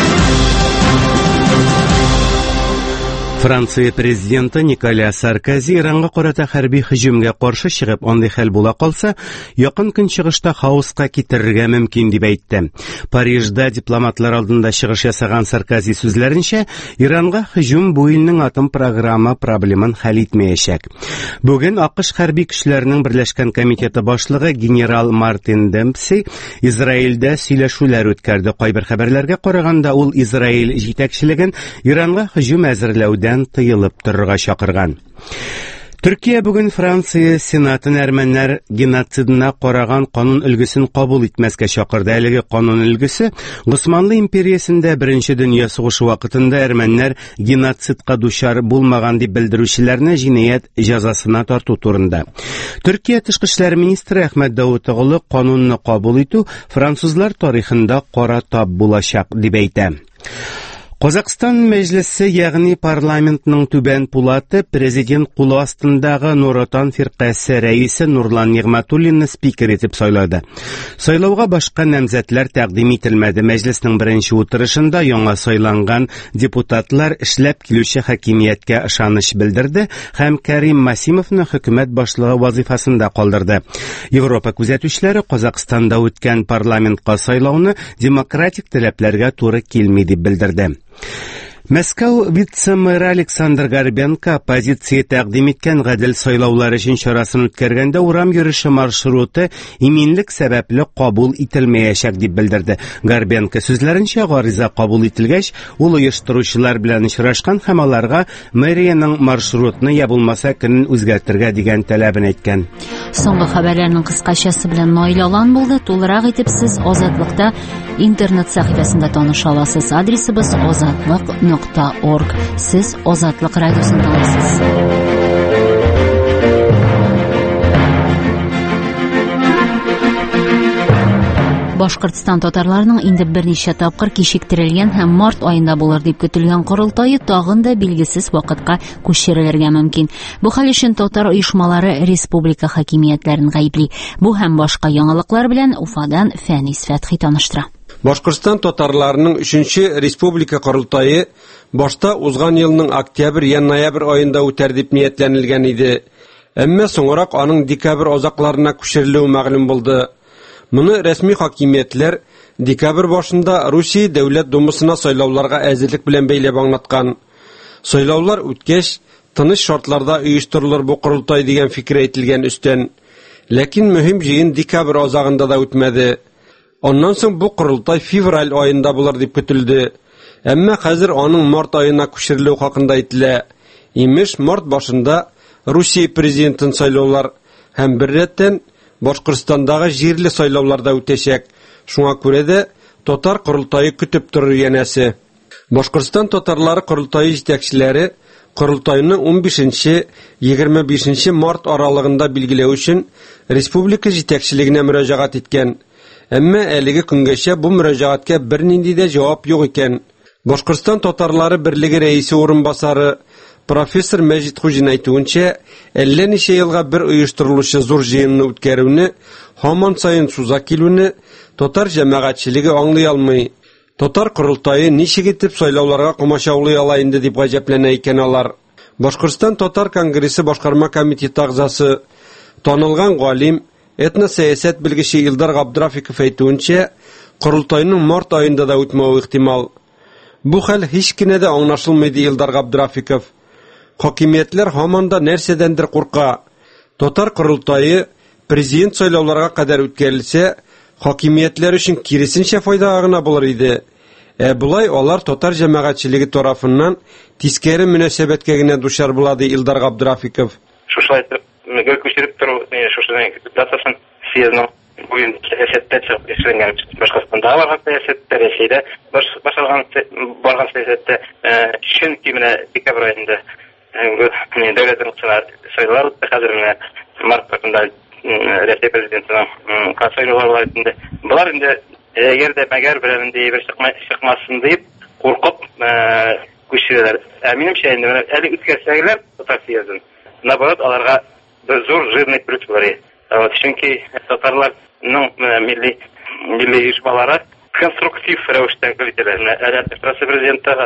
Speaker 3: Франция президенты Николя Саркози Иранга карата хәрби һөҗүмгә каршы чыгып, андый хәл була калса, якын көнчыгышта хаоска китерергә мөмкин дип әйтте. Парижда дипломатлар алдында чыгыш ясаган Саркози сүзләренчә, Иранга һөҗүм бу илнең атом программа проблемын хәл итмәячәк. Бүген АКШ хәрби көчләренең берләшкән комитеты башлыгы генерал Мартин Демпси Израильдә сөйләшүләр үткәрде. Кайбер хәбәрләргә караганда, ул Израиль җитәкчелеген Иранга һөҗүм әзерләүдән тыелып торырга чакырган. Төркия бүген Франция Сенатын әрмәннәр геноцидына караган канун өлгесен кабул итмәскә чакырды. Әлеге канун өлгесе Госманлы империясендә Беренче дөнья сугышы вакытында әрмәннәр геноцидка дучар булмаган дип белдерүчеләрне җинаять җәзасына тарту турында. Төркия тышкы эшләр министры Әхмәт Давутоглы канунны кабул итү французлар тарихында кара тап булачак дип әйтә. Казакстан мәҗлесе, ягъни парламентның түбән пулаты, президент кулы астындагы Нур Отан фиркасы рәисе Нурлан Нигъмәтуллинны спикер итеп сайлады. Сайлауга башка намзәтләр тәкъдим ителмәде. Мәҗлеснең беренче утырышында яңа сайланган депутатлар эшләп килүче хакимияткә ышаныч белдерде һәм Кәрим Масимовны хөкүмәт башлыгы вазифасында калдырды. Европа күзәтүчеләре Казакстанда үткән парламентка сайлауны демократик таләпләргә туры килми дип белдерде. Мәскәү вице-мэры Александр Горбенко оппозиция тәкъдим иткән гадел сайлаулар өчен чарасын үткәргәндә урам йөреше маршруты иминлек сәбәпле кабул ителмәячәк дип белдерде. Горбенко сүзләренчә, гариза кабул ителгәч, ул оештыручылар белән очрашкан һәм аларга мэрияның маршрутны я булмаса көнен үзгәртергә дигән таләбен әйткән.
Speaker 1: Соңгы хәбәрләрнең кыскачасы белән Наил Алан булды. Тулырак итеп сез Азатлыкта интернет сәхифәсендә таныша аласыз. Адресыбыз azatlıq.org. Сез Азатлык радиосын тыңлыйсыз. Башкортстан татарларының инде берничә тапкыр кичектерелгән һәм март аенда булыр дип көтелгән курылтайы тагын да билгесез вакытка күчерелергә мөмкин. Бу хәл өчен татар оешмалары республика хакимиятләрен гаепли. Бу һәм башка яңалыклар белән Уфадан Фәнис Фәтхи таныштыра.
Speaker 12: Башкортстан татарларының 3нче республика курылтайы башта узган елның октябрь-ноябрь аенда үтәр дип ниятләнелгән иде. Әмма соңрак аның декабрь азакларына күчерелүе мәгълүм булды. Моны рәсми хакимиятләр декабрь башында Русия дәүләт думасына сайлауларга әзерлек белән бәйләп аңлаткан. Сайлаулар үткәч, тыныч шартларда оештырылыр бу курылтай дигән фикер әйтелгән өстән. Ләкин мөһим җыен декабрь азагында да үтмәде. Оннан соң бу курылтай февраль аенда булыр дип көтелде. Әмма хәзер аның март аена күчерелү хакында әйтелә. Имеш, март башында Русия президентын сайлаулар һәм бер рәттән Башкортстандагы җирле сайлауларда үтәчәк. Шуңа күрә дә татар курылтайы көтеп торыр янәсе. Башкортстан татарлары курултайы җитәкчеләре Курултайны 15-25 март аралыгында билгеләү өчен республика җитәкчелегенә мөрәҗәгать иткән. Әмма әлеге көнгәчә бу мөрәҗәгатькә бернинди дә җавап юк икән. Башкортстан татарлары берлеге рәисе урынбасары профессор Мәҗит Хуҗин әйтүенчә, әллә ничә елга бер оештырылучы зур җыенны үткәрүне, һаман сайын суза килүне татар җәмәгатьчелеге аңлый алмый. Татар курултайы ничек итеп сайлауларга комачаулый ала инде дип гаҗәпләнә икән алар. Башкортстан татар конгрессы башкарма комитеты әгъзасы, танылган галим, этносәясәт белгече Илдар Габдрафиков әйтүенчә, курултайның март аенда да үтмәү ихтимал. Бу хәл һич кенә дә аңлашылмый ди Илдар Габдрафиков. Хакимиятләр һаман да нәрсәдәндер курка. Татар курултайы президент сайлауларга кадәр үткәрелсә, хакимиятләр өчен киресенчә файдага гына булыр иде. Булай алар татар җәмәгатьчелеге тарафыннан тискәре мөнәсәбәткә генә дучар була ди Илдар Габдрафиков.
Speaker 13: Шушлай гел күчереп тору, шушының датасын съездның буен сәясәттә эшләнгән. Башкортстанда аларга сәясәттә Рәсәйдә барган сәясәттә чөнки менә декабрь аенда дәүләт сайлаулар хәзер менә март аенда Рәсәй президентының сайлаулары бар инде. Булар инде әгәр дә мәгәр берәмендә бер чыкмасын дип куркып күчерәләр. Минемчә инде әле үткәрсәләр татар съездын. Наоборот, аларга зур жирный плюс бар. Чөнки татарларның милли оешмалары конструктив рәвештә киләләр. Рәсәй президенты да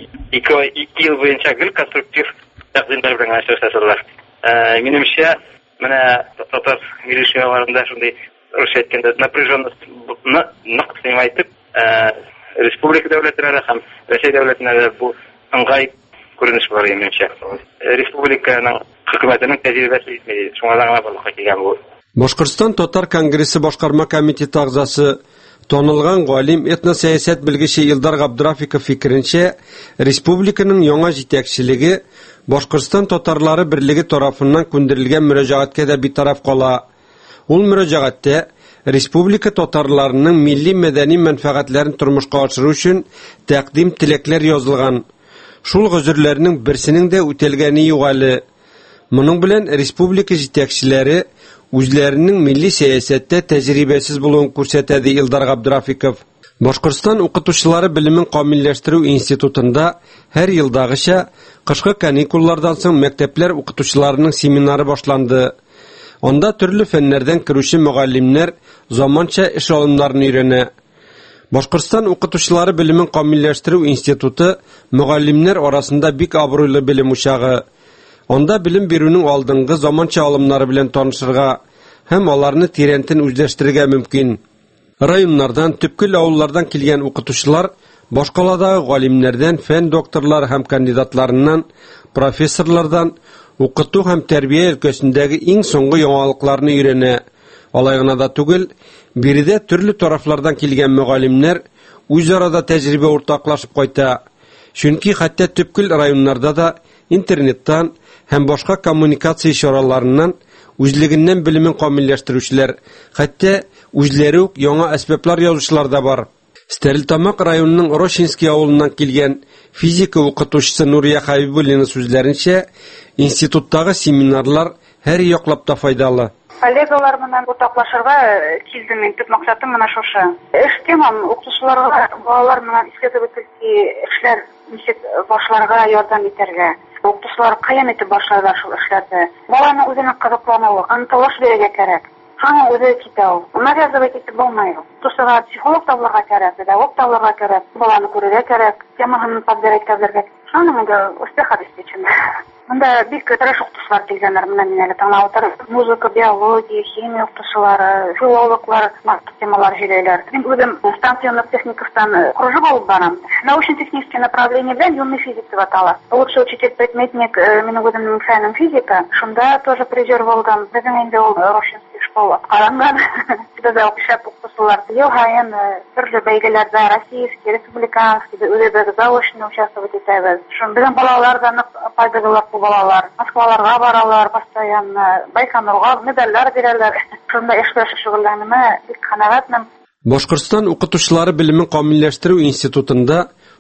Speaker 13: 2 ел буенча гел конструктив тәкъдимнәр белән эшләсәләр. Минемчә, менә татар милли оешмаларында шундый рус әйткәндә напряженность нык сыймайтып, республика дәүләтләре һәм Рәсәй дәүләтенә бу ыңгай күренеш бар минемчә. Республиканың хөкүмәтенең тәҗрибәсе итмәде. Шуңа да барлыкка килгән бу.
Speaker 12: Башкортстан татар конгрессы башкарма комитеты әгъзасы, танылган галим, этносәясәт белгече Илдар Габдрафиков фикеренчә, республиканың яңа җитәкчелеге Башкортстан татарлары берлеге тарафыннан күндерелгән мөрәҗәгатькә дә битараф кала. Ул мөрәҗәгатьтә республика татарларының милли-мәдәни мәнфәгатьләрен тормышка ашыру өчен тәкъдим теләкләр язылган. Шул гозерләрнең берсенең дә үтәлгәне юк әле. Моның белән республика җитәкчеләре үзләренең милли сәясәттә тәҗрибәсез булуын күрсәтә ди Илдар Габдрафиков. Башкортстан укытучылары белемен камилләштерү институтында һәр елдагыча кышкы каникуллардан соң мәктәпләр укытучыларының семинары башланды. Анда төрле фәннәрдән керүче мөгаллимнәр заманча эш алымнарын өйрәнә. Башкортстан укытучылары белемен камилләштерү институты мөгаллимнәр арасында бик абруйлы белем учагы. Анда белем бирүнең алдынгы заманча алымнары белән танышырга һәм аларны тирәнтен үзләштерергә мөмкин. Районнардан, төпкел авыллардан килгән укытучылар башкаладагы галимнәрдән, фән докторлары һәм кандидатларыннан, профессорлардан укыту һәм тәрбия өлкәсендәге иң соңгы яңалыкларны өйрәнә. Алай гына да түгел, биредә төрле тарафлардан килгән мөгаллимнәр үзара тәҗрибә уртаклашып кайта. Чөнки хәтта төпкел районнарда да интернеттан һәм башка коммуникация чараларыннан үзлегеннән белемен камилләштерүчеләр, хәтта үзләре үк яңа әсбаплар язучылар да бар. Стәрлетамак районының Рошинский авылыннан килгән физика укытучысы Нурия Хабибуллина сүзләренчә, институттагы семинарлар һәр яклап та файдалы.
Speaker 14: Коллегалар менән уртаклашырга килдем мин. Төп максатым менә шушы. Эш темам укытучыларга, балалар менән исәбетле эшләр ничек башларга ярдәм итәргә. Укытучылар каян итеп башларга шул эшләрне. Баланың үзенең кызыклануы, анталаш бирергә кирәк. Һәм үзе китә ул. Мәгазинә итеп булмый. Тушыга психолог табылырга кирәк, педагог табылырга кирәк, баланы күрергә кирәк, темасын подбирать итәргә. Шуны менә успех обеспечен. Монда бик тырыш укытучылар килгәннәр, менә мин әле тыңлап утырам. Музыка, биология, химия укытучылары, филологлар, темалар җибәрәләр. Мин үзем станционный техникадан кружок алып барам. Научно-техническое направление белән юный физик дип атала. Лучший учитель-предметник минем үземнең фәнем физика. Шунда тоже призер булдым. Безнең инде ул Рошинский школа аткаранган. Бездә укучылар укытучылар ел һайын төрле бәйгеләрдә российский, республиканский, үзебез заочно участвовать итәбез. Шуның белән балалар да файдалылар балалар. Москваларга баралар постоянно, Байконурга медальләр бирәләр. Шунда эшләр шөгыльләнмә бик канәгатьмен.
Speaker 12: Башкортстан укытучылары белемен камилләштерү институтында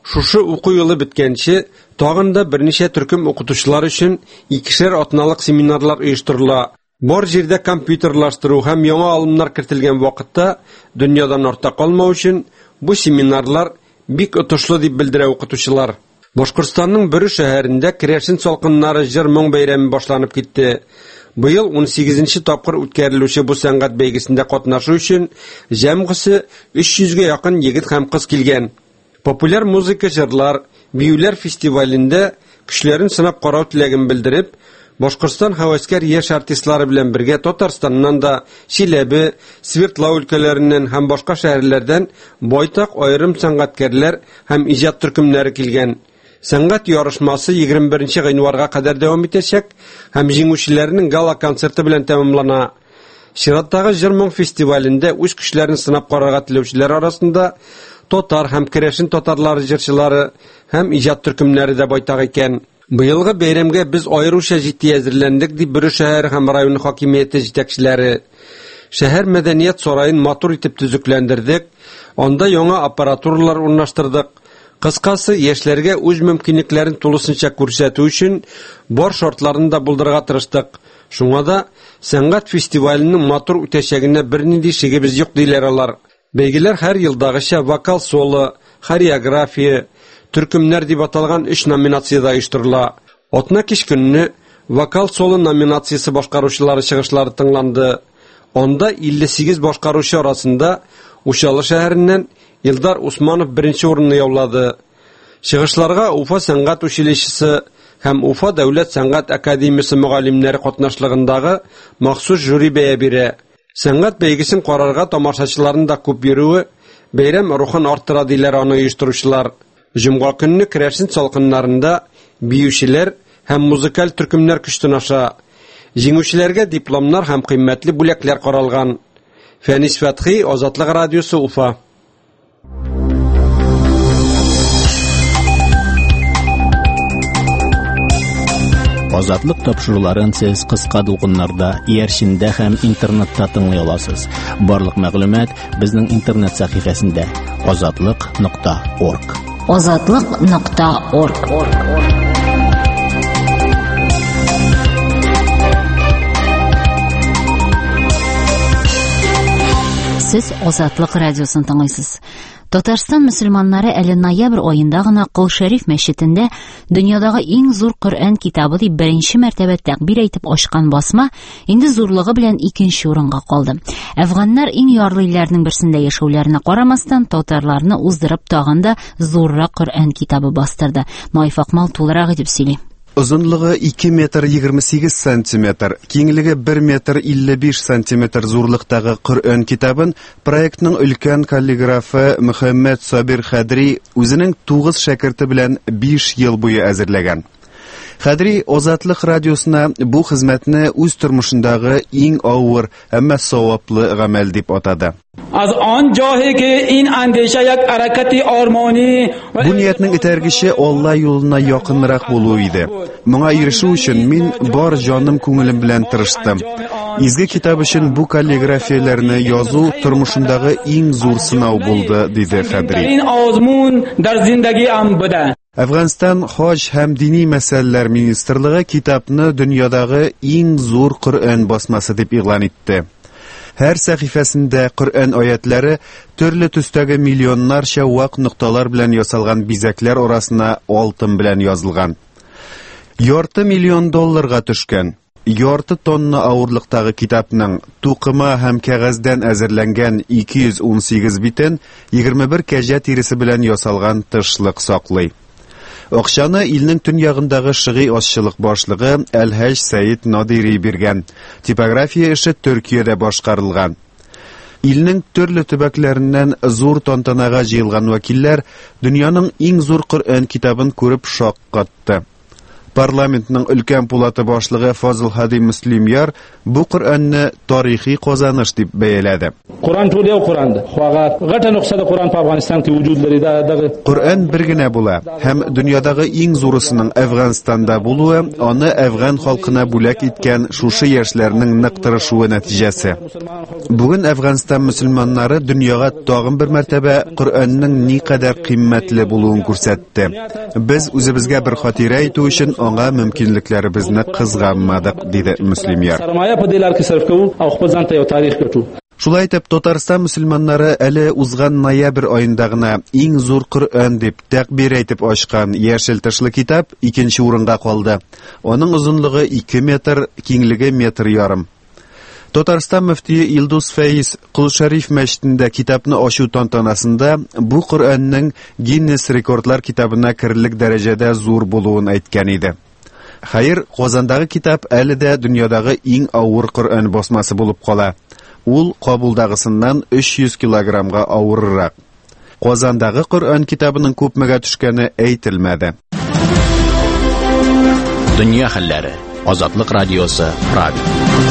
Speaker 12: Шушы уку елы биткәнче, тагын да берничә төркем укытучылар өчен 2шәр атналык семинарлар оештырыла. Бар җирдә компьютерлаштыру һәм яңа алымнар кертелгән вакытта дөньядан артта калмау өчен бу семинарлар бик отышлы дип белдерә укытучылар. Башкортстанның бер шәһәрендә керәшен салкыннары җыр моң бәйрәме башланып китте. Быел 18нче тапкыр үткәрелүче бу сәнгать бәйгесендә катнашу өчен җәмгысе 300гә якын егет һәм кыз килгән. Популяр музыка җырлар, биюләр фестивалендә көчләрен сынап карау теләген белдереп, Башкортстан һәвәскәр яшь артистлары белән бергә Татарстаннан да, Чиләбе, Свердлау өлкәләреннән һәм башка шәһәрләрдән байтак аерым сәнгатькәрләр һәм иҗат төркемнәре килгән. Сәнгать ярышмасы 21 гыйнварга кадәр дәвам итәчәк һәм җиңүчеләрнең гала концерты белән тәмамлана. Чираттагы җыр моң фестивалендә үз көчләрен сынап карарга теләүчеләр арасында татар һәм керәшен татарлары җырчылары һәм иҗат төркемнәре дә байтак икән. Быелгы бәйрәмгә без аеруча җитди әзерләндек дип Бөрү шәһәр һәм район хакимияте җитәкчеләре. Шәһәр мәдәният сараен матур итеп төзекләндердек, анда яңа аппаратуралар урнаштырдык. Кыскасы, яшьләргә үз мөмкинлекләрен тулысынча күрсәтү өчен бар шартларын да булдырырга тырыштык. Шуңа да сәнгать фестиваленең матур үтәчәгенә бернинди шигебез юк диләр алар. Бәйгеләр һәр елдагыча вокал соло, хореография, төркемнәр дип аталган 3 номинациядә оештырыла. Атна кич көнне вокал соло номинациясе башкаручылары чыгышлары тыңланды. Анда 58 башкаручы арасында Ушалы шәһәреннән Илдар Усманов беренче урынны яулады. Чыгышларга Уфа сәнгать училищесы һәм Уфа дәүләт сәнгать академиясе мөгаллимнәре катнашлыгындагы махсус жюри бәя бирә. Сәнгать бәйгесен карарга тамашачыларның да күп йөрүе бәйрәм рухын арттыра диләр аны оештыручылар. Җомга көнне керәшен салкыннарында биючеләр һәм музыкаль төркемнәр көчтән аша. Җиңүчеләргә дипломнар һәм кыйммәтле бүләкләр каралган. Фәнис Фәтхи, Азатлык радиосы, Уфа.
Speaker 2: Азатлык тапшыруларын сез кыска дулкыннарда, иярчиндә һәм интернетта тыңлый аласыз. Барлык мәгълүмат безнең интернет сәхифәсендә azatliq.org.
Speaker 1: azatliq.org. Siz Азатлык радиосын тыңлыйсыз. Татарстан мөселманнары әле ноябрь аенда гына Кыл Шәриф мәчетендә дөньядагы иң зур Коръән китабы дип беренче мәртәбә тәкъбир әйтеп ачкан басма инде зурлыгы белән 2нче урынга калды. Әфганнар иң ярлы илләрнең берсендә яшәүләренә карамастан татарларны уздырып тагын да зуррак Коръән китабы бастырды. Наиф Акмал тулырак итеп сөйли.
Speaker 15: Uzunluğu 2 метр 28 сантиметр, киңлеге 1 метр 55 сантиметр зурлыктагы Коръән китабын проектның өлкән каллиграфы Мөхәммәд Сабир Хадри үзенең 9 шәкерте белән 5 ел буе әзерләгән. Хадри Азатлык радиосына бу хезмәтне үз тормышындагы иң авыр, әмма саваплы гамәл дип атады.
Speaker 16: Az an jahi ki in andesha yak harakati armani
Speaker 15: Bu niyetning itәргече Алла юлына якынрак булу иде. Моңа ирешү өчен мин бар җаным күңелем белән тырыштым. Изге китап өчен бу каллиграфияләрне язу тормышындагы иң зур сынау булды, диде Хадри. Әфганстан Хаҗ һәм дини мәсьәләләр министрлыгы китапны дөньядагы иң зур Коръән басмасы дип игълан итте. Һәр сәхифәсендә Коръән аятләре төрле төстәге миллионнарча вак нокталар белән ясалган бизәкләр арасына алтын белән язылган. $500 миллион төшкән. 1 тонна авырлыктагы китапның тукыма һәм кәгазьдән әзерләнгән 218 битен 21 кәҗә тиресе белән ясалган тышлык саклый. Акчаны илнең төньягындагы шыгый ашчылык башлыгы Әл-Хаҗ Сәйид Надири биргән. Типография эше Төркиядә башкарылган. Илнең төрле төбәкләреннән зур тантанага җыелган вәкилләр дөньяның иң зур Коръән китабын күреп шаккатты. Parlamentның өлкән пулаты башлыгы Фазыл Хади Муслимяр бу Кур'анны тарихи казаныш дип бәяләде.
Speaker 16: Кур'ан ټول یو قرآن ده. خو هغه غټه نقصه د قرآن په افغانستان کې وجود لري. دا
Speaker 15: Кур'ан бер генә була һәм дөньядагы иң зурысының Әфганстанда булуы аны Әфган халкына бүләк иткән шушы яшьләрнең нык тырышуы нәтиҗәсе. Бүген Әфганстан мөселманнары дөньяга тагын бер мәртәбә Кур'анның никадәр кыйммәтле булуын күрсәтте. Без үзебезгә бер хатирә итү өчен аңа мөмкинлекләребезне кызганмадык, диде Муслимяр.
Speaker 16: Сармая په دې لار کې صرف کوو او خپل ځان ته یو تاریخ ګټو.
Speaker 15: Шулай итеп, Татарстан мөселманнары әле узган ноябрь аенда гына иң зур Коръән дип тәкъбир әйтеп ачкан яшел тышлы китап икенче урынга калды. Аның озынлыгы 2 метр, киңлеге метр ярым. Татарстан мөфтие Илдус Фәиз Кул-Шариф мәчетендә китапны ачу тантанасында бу Коръәннең Гиннес рекордлар китабына кирерлек дәрәҗәдә зур булуын әйткән иде. Хәер, Казандагы китап әле дә дөньядагы иң авыр Коръән басмасы булып кала. Ул Кабулдагысыннан 300 килограммга авыррак. Казандагы Коръән китабының күпмегә төшкәне әйтелмәде.
Speaker 2: Дөнья хәлләре. Азатлык радиосы Правда.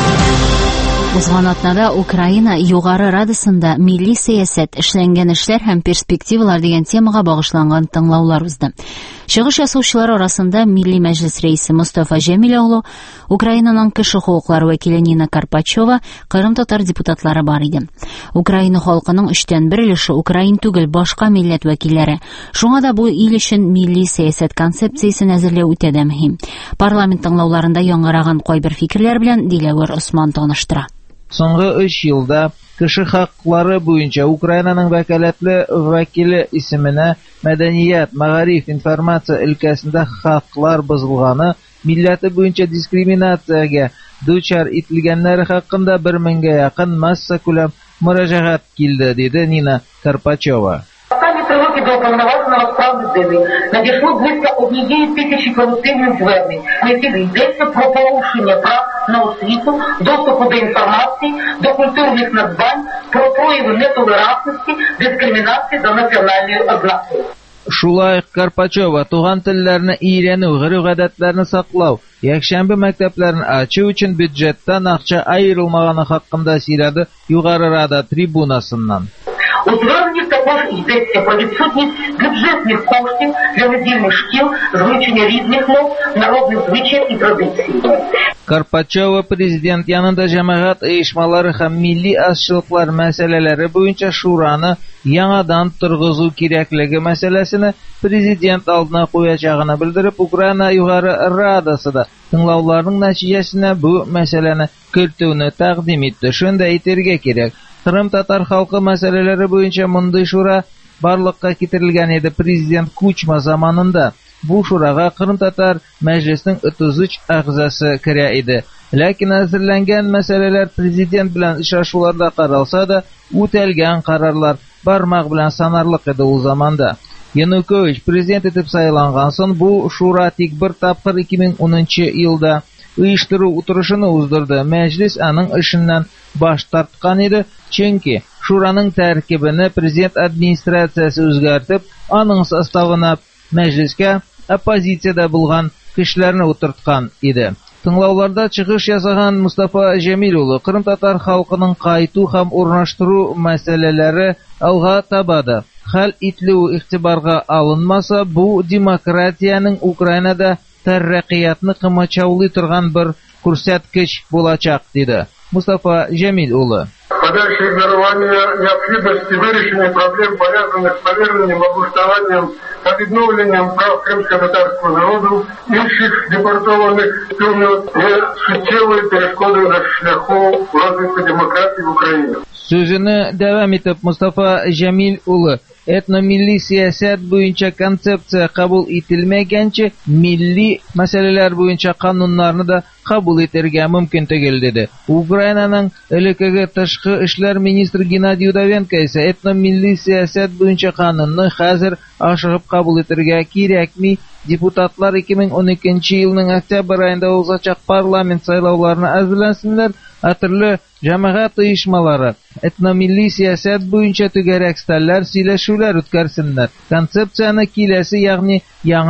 Speaker 1: Узган атнада Украина югары радасында милли сәясәт, эшләнгән эшләр һәм перспективалар дигән темага багышланган тыңлаулар узды. Чыгыш ясаучылар арасында Милли Мәҗлес рәисе Мустафа Җәмил оглы, Украинаның кеше хукуклары вәкиле Нина Карпачева, Кырым татар депутатлары бар иде. Украина халкының 3/1 өлеше украин түгел, башка милләт вәкилләре. Шуңа да бу ил өчен милли сәясәт концепциясен әзерләү үтә дә мөһим. Парламент тыңлауларында яңгыраган кайбер фикерләр белән Диләвер Усман таныштыра.
Speaker 17: Соңгы 3 елда кеше хаклары буенча Украинаның вәкаләтле вәкиле исеменә мәдәният, мәгариф, информация өлкәсендә хаклар бозылганы, милләте буенча дискриминациягә дучар ителгәннәр хакында 1000-гә якын масса күләм мөрәҗәгать килде, диде Нина Карпачева.
Speaker 18: Роки до уповноваженого справ людини надійшло близько 1000 колективних звернень, у яких йдеться про порушення прав на освіту, доступу до інформації, до культурних надбань, про прояви нетолерантності, дискримінації за національною ознакою.
Speaker 17: Шулай Карпачева туган телләрне өйрәнү, гореф-гадәтләрне саклау, якшәмбе мәктәпләрен ачу өчен бюджеттан акча аерылмаганы хакында сөйләде югары рада трибунасыннан.
Speaker 18: У зверненні також йдеться про відсутність бюджетних коштів для недільних шкіл з вивчення різних мов, народних звичаїв і традицій.
Speaker 17: Карпачева президент янында җәмәгать оешмалары һәм милли азчылыклар мәсьәләләре буенча шураны яңадан торгызу кирәклеге мәсьәләсенә президент алдына куячагын белдереп, Украина югары радасы да тыңлауларның нәтиҗәсенә бу мәсьәләне көтүне тәкъдим итте. Шунда әйтергә кирәк, Кырым татар халкы мәсьәләләре буенча мондый шура барлыкка китерелгән иде президент Кучма заманында. Бу шурага Кырым татар мәҗлесенең 33 әгъзасы керә иде. Ләкин әзерләнгән мәсьәләләр президент белән очрашуларда каралса да, үтәлгән карарлар бармак белән санарлык иде ул заманда. Янукович президент итеп сайланган соң бу шура тик бер тапкыр 2010 елда оештыру утырышын уздырды. Мәҗлес аның эшеннән баш тарткан иде, чөнки шураның тәркибене президент администрациясе үзгәртеп, аның составына мәҗлескә оппозициядә булган кешеләрне утырткан иде. Тыңлауларда чыгыш ясаган Мустафа Җәмил улы Кырым татар халкының кайту һәм урнаштыру мәсьәләләре алга табады. Хәл ителү игътибарга алынмаса, бу демократияның Украинада тәрәккыятны кымачаулый торган бер күрсәткеч булачак, диде Мустафа Җәмил улы.
Speaker 19: Подальше игнорирование необходимости вирішення проблем, пов'язаних з поверненням, облаштуванням та відновленням прав кримсько-татарського народу, інших депортованих спільнот є суттєвою перешкодою на шляху розвитку демократії в Україні.
Speaker 17: Sözünü devam etip Mustafa Cemil ulu etnomilli siyaset boyunca konsepsiya kabul etilmegence milli meseleler boyunca kanunlarını da kabul eterge mümkün değil dedi. Ukrayna'nın ülkege tashqi ishlar ministri Gennadiy Udovenko ise etnomilli siyaset boyunca kanununu hazır aşıgıp kabul eterge kerakmi? Deputatlar 2012 yılının oktyabr ayında olacak parlament saylavlarına әзерләнсенләр, hatırlı cemaat uyuşmaları, etnomilli siyaset boyunca tügerek stellər, сөйләшүләр үткәрсенләр. Konsepsiyаны киләсе, ягъни яңа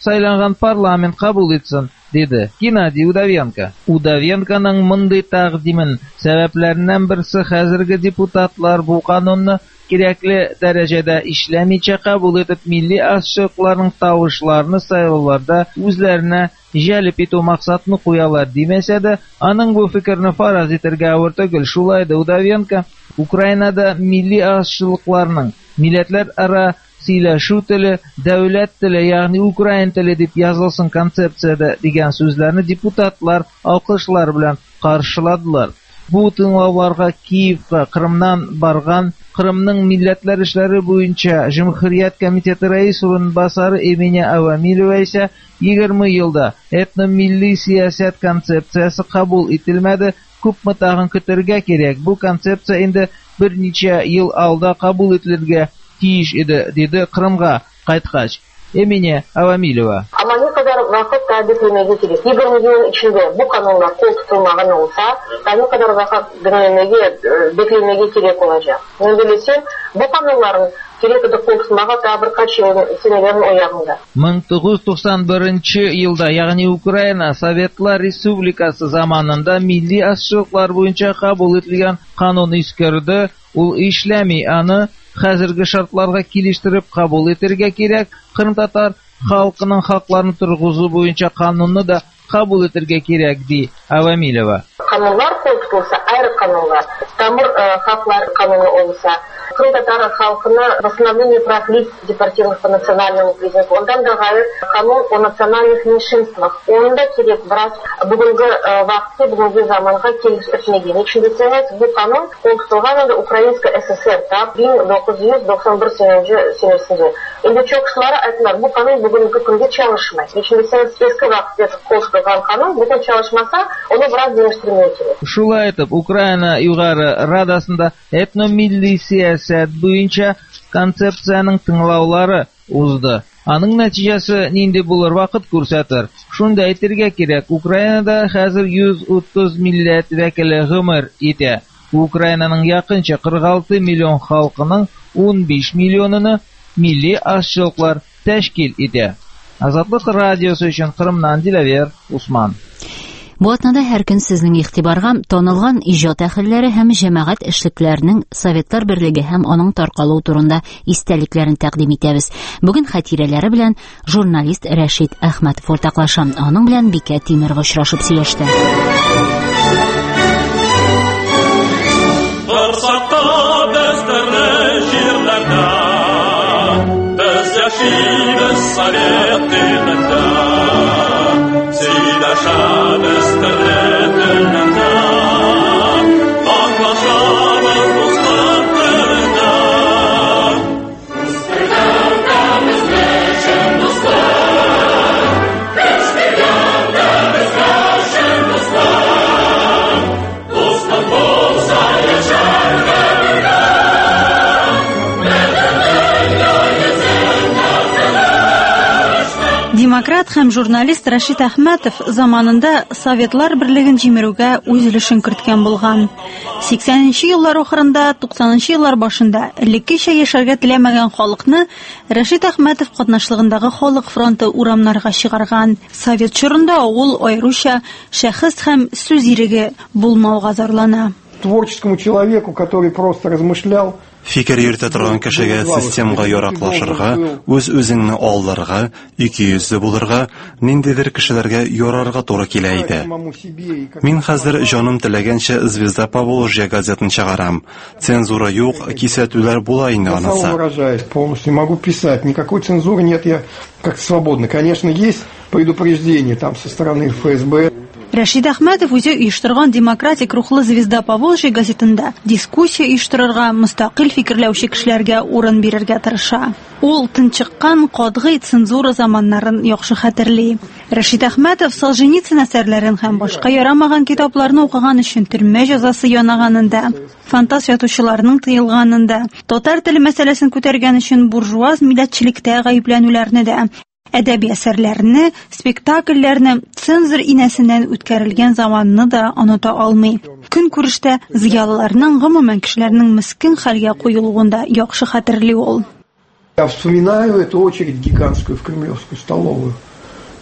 Speaker 17: сайланган парламент кабул итсен, диде Геннадий Удовенко. Удовенконың мондый тәкъдимен сәбәпләреннән берсе хәзерге депутатлар бу канунны кирәкле дәрәҗәдә эшләмичә кабул итеп, милли азчылыкларның тавышларны сайлауларда үзләренә җәлеп итү максатны куялар димәсә дә, аның бу фикерне фараз итәргә авыр түгел. Шулай да Удовенко Украинада милли азчылыкларның милләтләр ара сөйләшү теле, дәүләт теле, ягъни украин теле дип язылсын концепциядә дигән сүзләрне депутатлар алкышлар белән каршыладылар. Бу тыңлауларга Киевка Кырымнан барган Кырымның милләтләр эшләре буенча Җөмһүрият комитеты рәис урынбасары Эмине Авамилова исә 20 елда этно-милли сиясәт концепциясе кабул ителмәде, күпме тагын көтәргә кирәк. Бу концепция инде берничә ел алда кабул ителергә тиеш иде, диде Кырымга кайткач Эмине Авамилова.
Speaker 18: Ama ne kadar vakit kaybetmeye gerek. 20 yılın içinde bu kanunlar kol tutulmadan olsa, ne kadar vakit beklemeye gerek olacak. Ne bilirsin, bu kanunların gerek de kol tutulmağa da birkaç yılın senelerin oyağında.
Speaker 17: 1991 yılda, yani Ukrayna Sovetlar Respublikası zamanında milli azçılıklar boyunca kabul edilen kanunu iskirdi. Ул işlemi аны хәзерге шартларга килештереп кабул итәргә кирәк. Кырым татар халкының хакларын торгызу буенча канунны да кабул итәргә кирәк, ди Авамилова.
Speaker 18: Kanunlar kol tutulsa, ayrı kanunlar, tamır haklar kanunu olsa, Крым татар халкына восстановление прав лиц, депортированных по национальному признаку. Ondan da gayrı kanun o naциональных меньшинствах. Onda керек biraz bugünkü vakti, bugünkü zamanға geliştirmegen. İçinde deseniz bu kanun kol tutulgan da Украинская ССР 1991 senesinde. Endi çok kişiler ayttılar, bu kanun bugünkü günde çalışmay. İçinde deseniz eski vakti kol tutulgan kanun bugün çalışmasa onu biraz değiştirmeye gerek.
Speaker 17: Шулай итеп, Украина югары радасында этно-милли сиясәт буенча концепцияның тыңлаулары узды. Аның нәтиҗәсе нинди булыр, вакыт күрсәтер. Шунда әйтергә кирәк, Украинада хәзер 130 милләт вәкиле гомер итә. Украинаның якынча 46 миллион халкының 15 миллионыны милли азчылыклар тәшкил итә. Азатлык радиосы өчен Кырымнан Диләвер Усман.
Speaker 1: Бу атнада һәр көн сезнең игътибарга танылган иҗат әһелләре һәм җәмәгать эшлекләренең Советлар Берлеге һәм аның таркалуы турында истәлекләрен тәкъдим итәбез. Бүген хатирәләре белән журналист Рәшит Әхмәтов уртаклаша. Аның белән Бикә Тимерова очрашып сөйләште.
Speaker 4: Демократ һәм журналист Рәшит Әхмәтов заманында Советлар Берлеген җимерүгә үз өлешен керткән булган. 80нчы еллар ахырында, 90нчы еллар башында элеккечә яшәргә теләмәгән халыкны Рәшит Әхмәтов катнашлыгындагы Халык фронты урамнарга чыгарган. Совет чорында ул аеруча шәхес һәм сүз иреге булмауга зарлана.
Speaker 10: Творческому человеку, который просто размышлял,
Speaker 20: Фикер йөртә торган кешегә системага яраклашырга, үз-үзеңне алырга, икейөзле булырга, ниндидер кешеләргә ярарга туры килә иде. Мин хәзер җаным теләгәнчә Звезда Поволжья газетын чыгарам. Цензура юк, кисәтүләр була инде анысы.
Speaker 10: Полностью могу писать, никакой цензуры нет, я как свободный. Конечно, есть предупреждение там со стороны ФСБ.
Speaker 4: Рәшит Әхмәтов үзе оештырган демократик рухлы Звезда Поволжья газетында дискуссия оештырырга, мустакил фикерләүче кешеләргә урын бирергә тырыша. Ул тынчыккан катгый цензура заманнарын яхшы хәтерли. Рәшит Әхмәтов Солженицын әсәрләрен һәм башка ярамаган китапларны укыган өчен төрмә җәзасы янаганында, фантаз ятучыларның тыелганында, татар теле мәсьәләсен күтәргән өчен буржуаз милләтчелектә гаепләнүләрне дә, әдәби әсәрләрне, спектакльләрне цензур инәсеннән үткәрелгән заманны да оныта алмый. Көн күрештә зыялыларның, гомумән кешеләрнең мескен хәлгә куелуында яхшы хәтерли ул.
Speaker 10: Я вспоминаю эту очередь гигантскую в Кремлевскую столовую.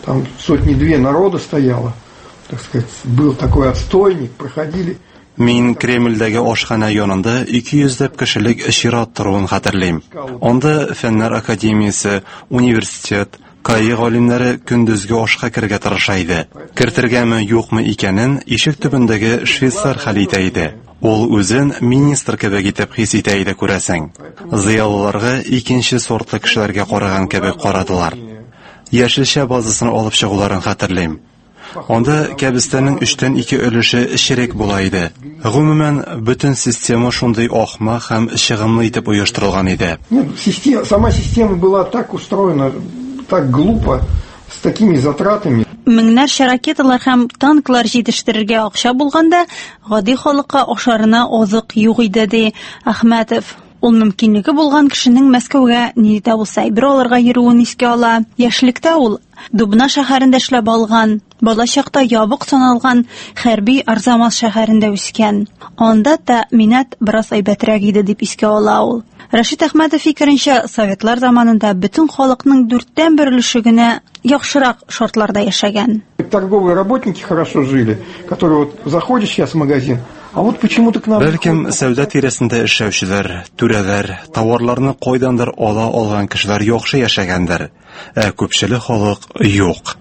Speaker 10: там сотни-две народа стояло, так сказать, был такой отстойник, проходили.
Speaker 20: Мин Кремльдәге ашхана янында 200 кешелек чират торуын хәтерлим. Анда Фәннәр академиясе, университет, КАИ галимнәре көндезге ашка кергә тырыша иде. Кертергәме, юкмы икәнен ишек төбендәге швейцар хәл итә иде. Ул үзен министр кебек итеп хис итә иде күрәсең. Зыялыларга икенче сортлы кешеләргә караган кебек карадылар. Яшелчә базасын алып чыгуларын хәтерлим. Анда кәбестәнең 3/2 өлеше эчерек була иде. Гомумән, бөтен система шундый ахмак һәм чыгымлы итеп оештырылган иде.
Speaker 10: Сама система была так устроена, так глупо, с такими затратами.
Speaker 21: Меңнәрчә ракеталар һәм танклар җитештерергә акча булганда, гади халыкка ашарына азык юк иде, ди Әхмәтов. Ул мөмкинлеге булган кешенең Мәскәүгә нидә булса әйбер алырга йөрүен искә ала. Яшьлектә ул Дубна шәһәрендә эшләп алган, балачакта ябык саналган Хәрби Арзамас шәһәрендә үскән. Анда тәэминат бераз әйбәтрәк иде дип искә ала ул. Рәшит Әхмәтов фикеренчә, советлар заманында бөтен халыкның 4/1 өлеше генә яхшырак шартларда яшәгән.
Speaker 10: Торговые работники хорошо жили, которые вот заходишь сейчас в магазин, а вот почему-то к нам...
Speaker 20: Бәлкем, сәүдә тирәсендә эшләүчеләр, түрәләр, товарларны кайдандыр ала алган кешеләр яхшы яшәгәндер, ә күпчелек халык юк.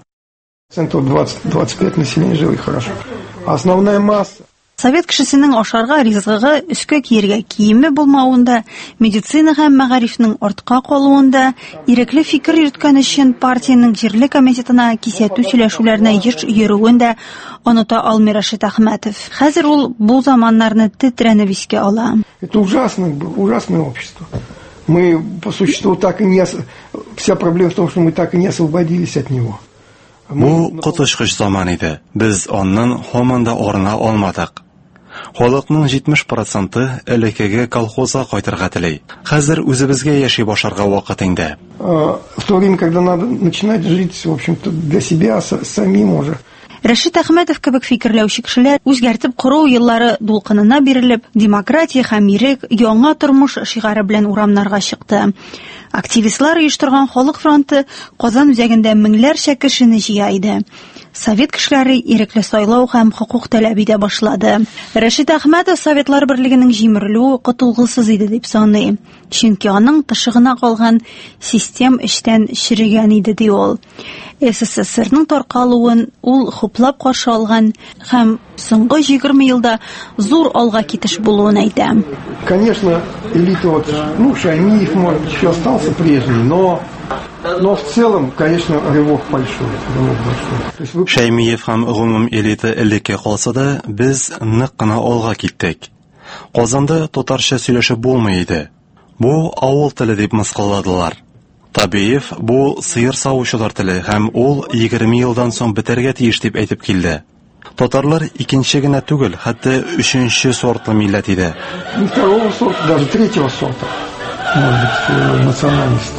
Speaker 10: 20-25 населения жило хорошо. Основная масса...
Speaker 21: Совет кешесенең ашарга ризыгы, өскә киергә киеме булмавында, медицина һәм мәгарифның артка калуында, ирекле фикер йөрткән өчен партияның җирле комитетына кисәтү сөйләшүләренә еш йөрүендә оныта алмый Рәшит Әхмәтов. Хәзер ул бу заманнарны тетрәнеп искә ала.
Speaker 10: Это ужасное общество. Мы по существу так и не... Вся проблема в том, что мы так и не освободились от него.
Speaker 20: Бу котышкыч заман иде. Без аннан һаман да арына алмадык. Халыкның 70% элекеге колхозга кайтырга тели. Хәзер үзебезгә яши башарга вакыт инде.
Speaker 10: В то время, когда надо начинать жить, в общем-то, для себя самим уже.
Speaker 21: Рәшит Әхмәтов кебек фикерләүче кешеләр үзгәртеп кору еллары дулкынына бирелеп, демократия һәм ирек, яңа тормыш шигары белән урамнарга чыкты. Активистлар оештырган Халык фронты Казан үзәгендә меңләрчә кешене җыя иде. Совет кешеләре ирекле сайлау һәм хукук таләп итә башлады. Рәшит Әхмәтов Советлар берлегенең җимерелүе котылгысыз иде дип саный. Чөнки аның тышыгына калган систем эштән чирегән иде ди ул. СССРның таркалуын ул хуплап каршы алган һәм соңгы 20 елда зур алга китеш булуын әйтә.
Speaker 10: Конечно, элита Шаймиев, может, еще остался прежний, но в целом, конечно, рывок большой.
Speaker 20: Шаймиев һәм гомум элита элекке калса да, без нык кына алга киттек. Казанда татарча сөйләшеп булмый иде. Бу авыл теле дип мыскылладылар. Табиев бу сыер савучылар теле һәм ул 20 елдан соң бетәргә тиеш дип әйтеп килде. Татарлар икенче генә түгел, хәтта 3-нче сортлы милләт иде.
Speaker 10: Второго сорта, даже третьего сорта. Может быть, национальность.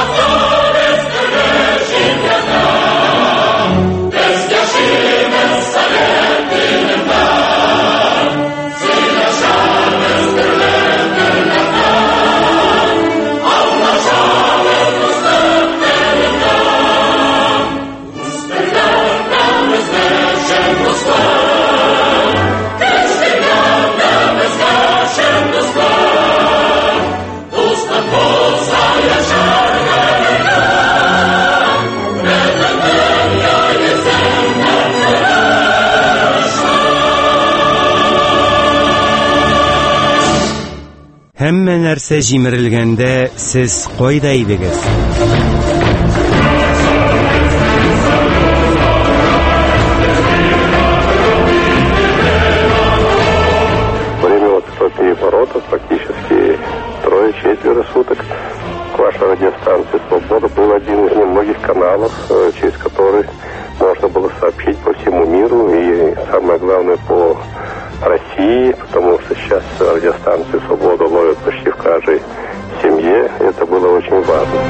Speaker 3: Һәммә нәрсә җимерелгәндә сез кайда идегез?
Speaker 22: Время вот переворота практически 3-4 суток. Ваша радиостанция «Свобода» был один из немногих каналов, через который можно было сообщить по всему миру и, самое главное, по России, потому что сейчас радиостанцию «Свобода» ловят почти в каждой семье. Это было очень важно.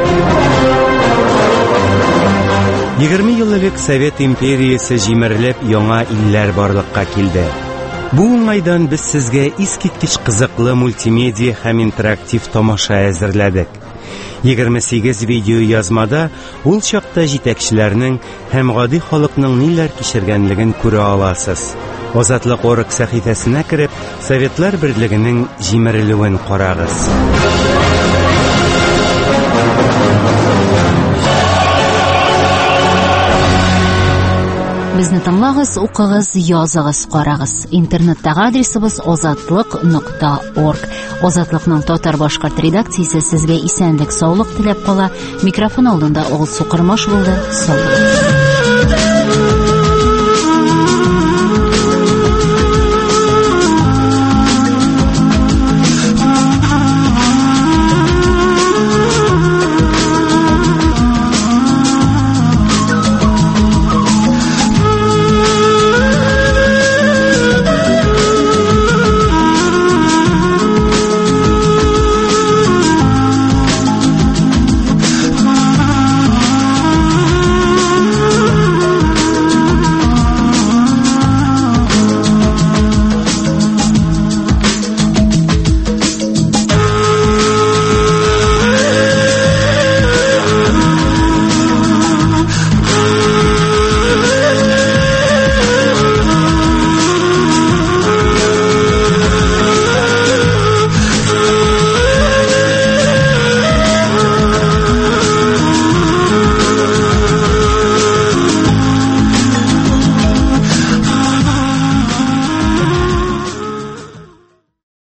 Speaker 3: 20 ел элек Совет империясе җимерелеп, яңа илләр барлыкка килде. Бу уңайдан без сезгә искиткеч кызыклы мультимедия һәм интерактив тамаша әзерләдек. 28 видео язмада ул чакта җитәкчеләрнең һәм гади халыкның ниләр кичергәнлеген күрә аласыз. Азатлык.орг сәхифәсенә кереп, Советлар Берлегенең җимерелүен карагыз.
Speaker 1: Безне тыңлагыз, укыгыз, языгыз, карагыз. Интернеттагы адресыбыз озатлык.орг. Озатлыкның татар-башкорт редакциясе сезгә исәнлек, саулык теләп кала. Микрофон алдында Алсу Кырмаш булды. Сау булыгыз.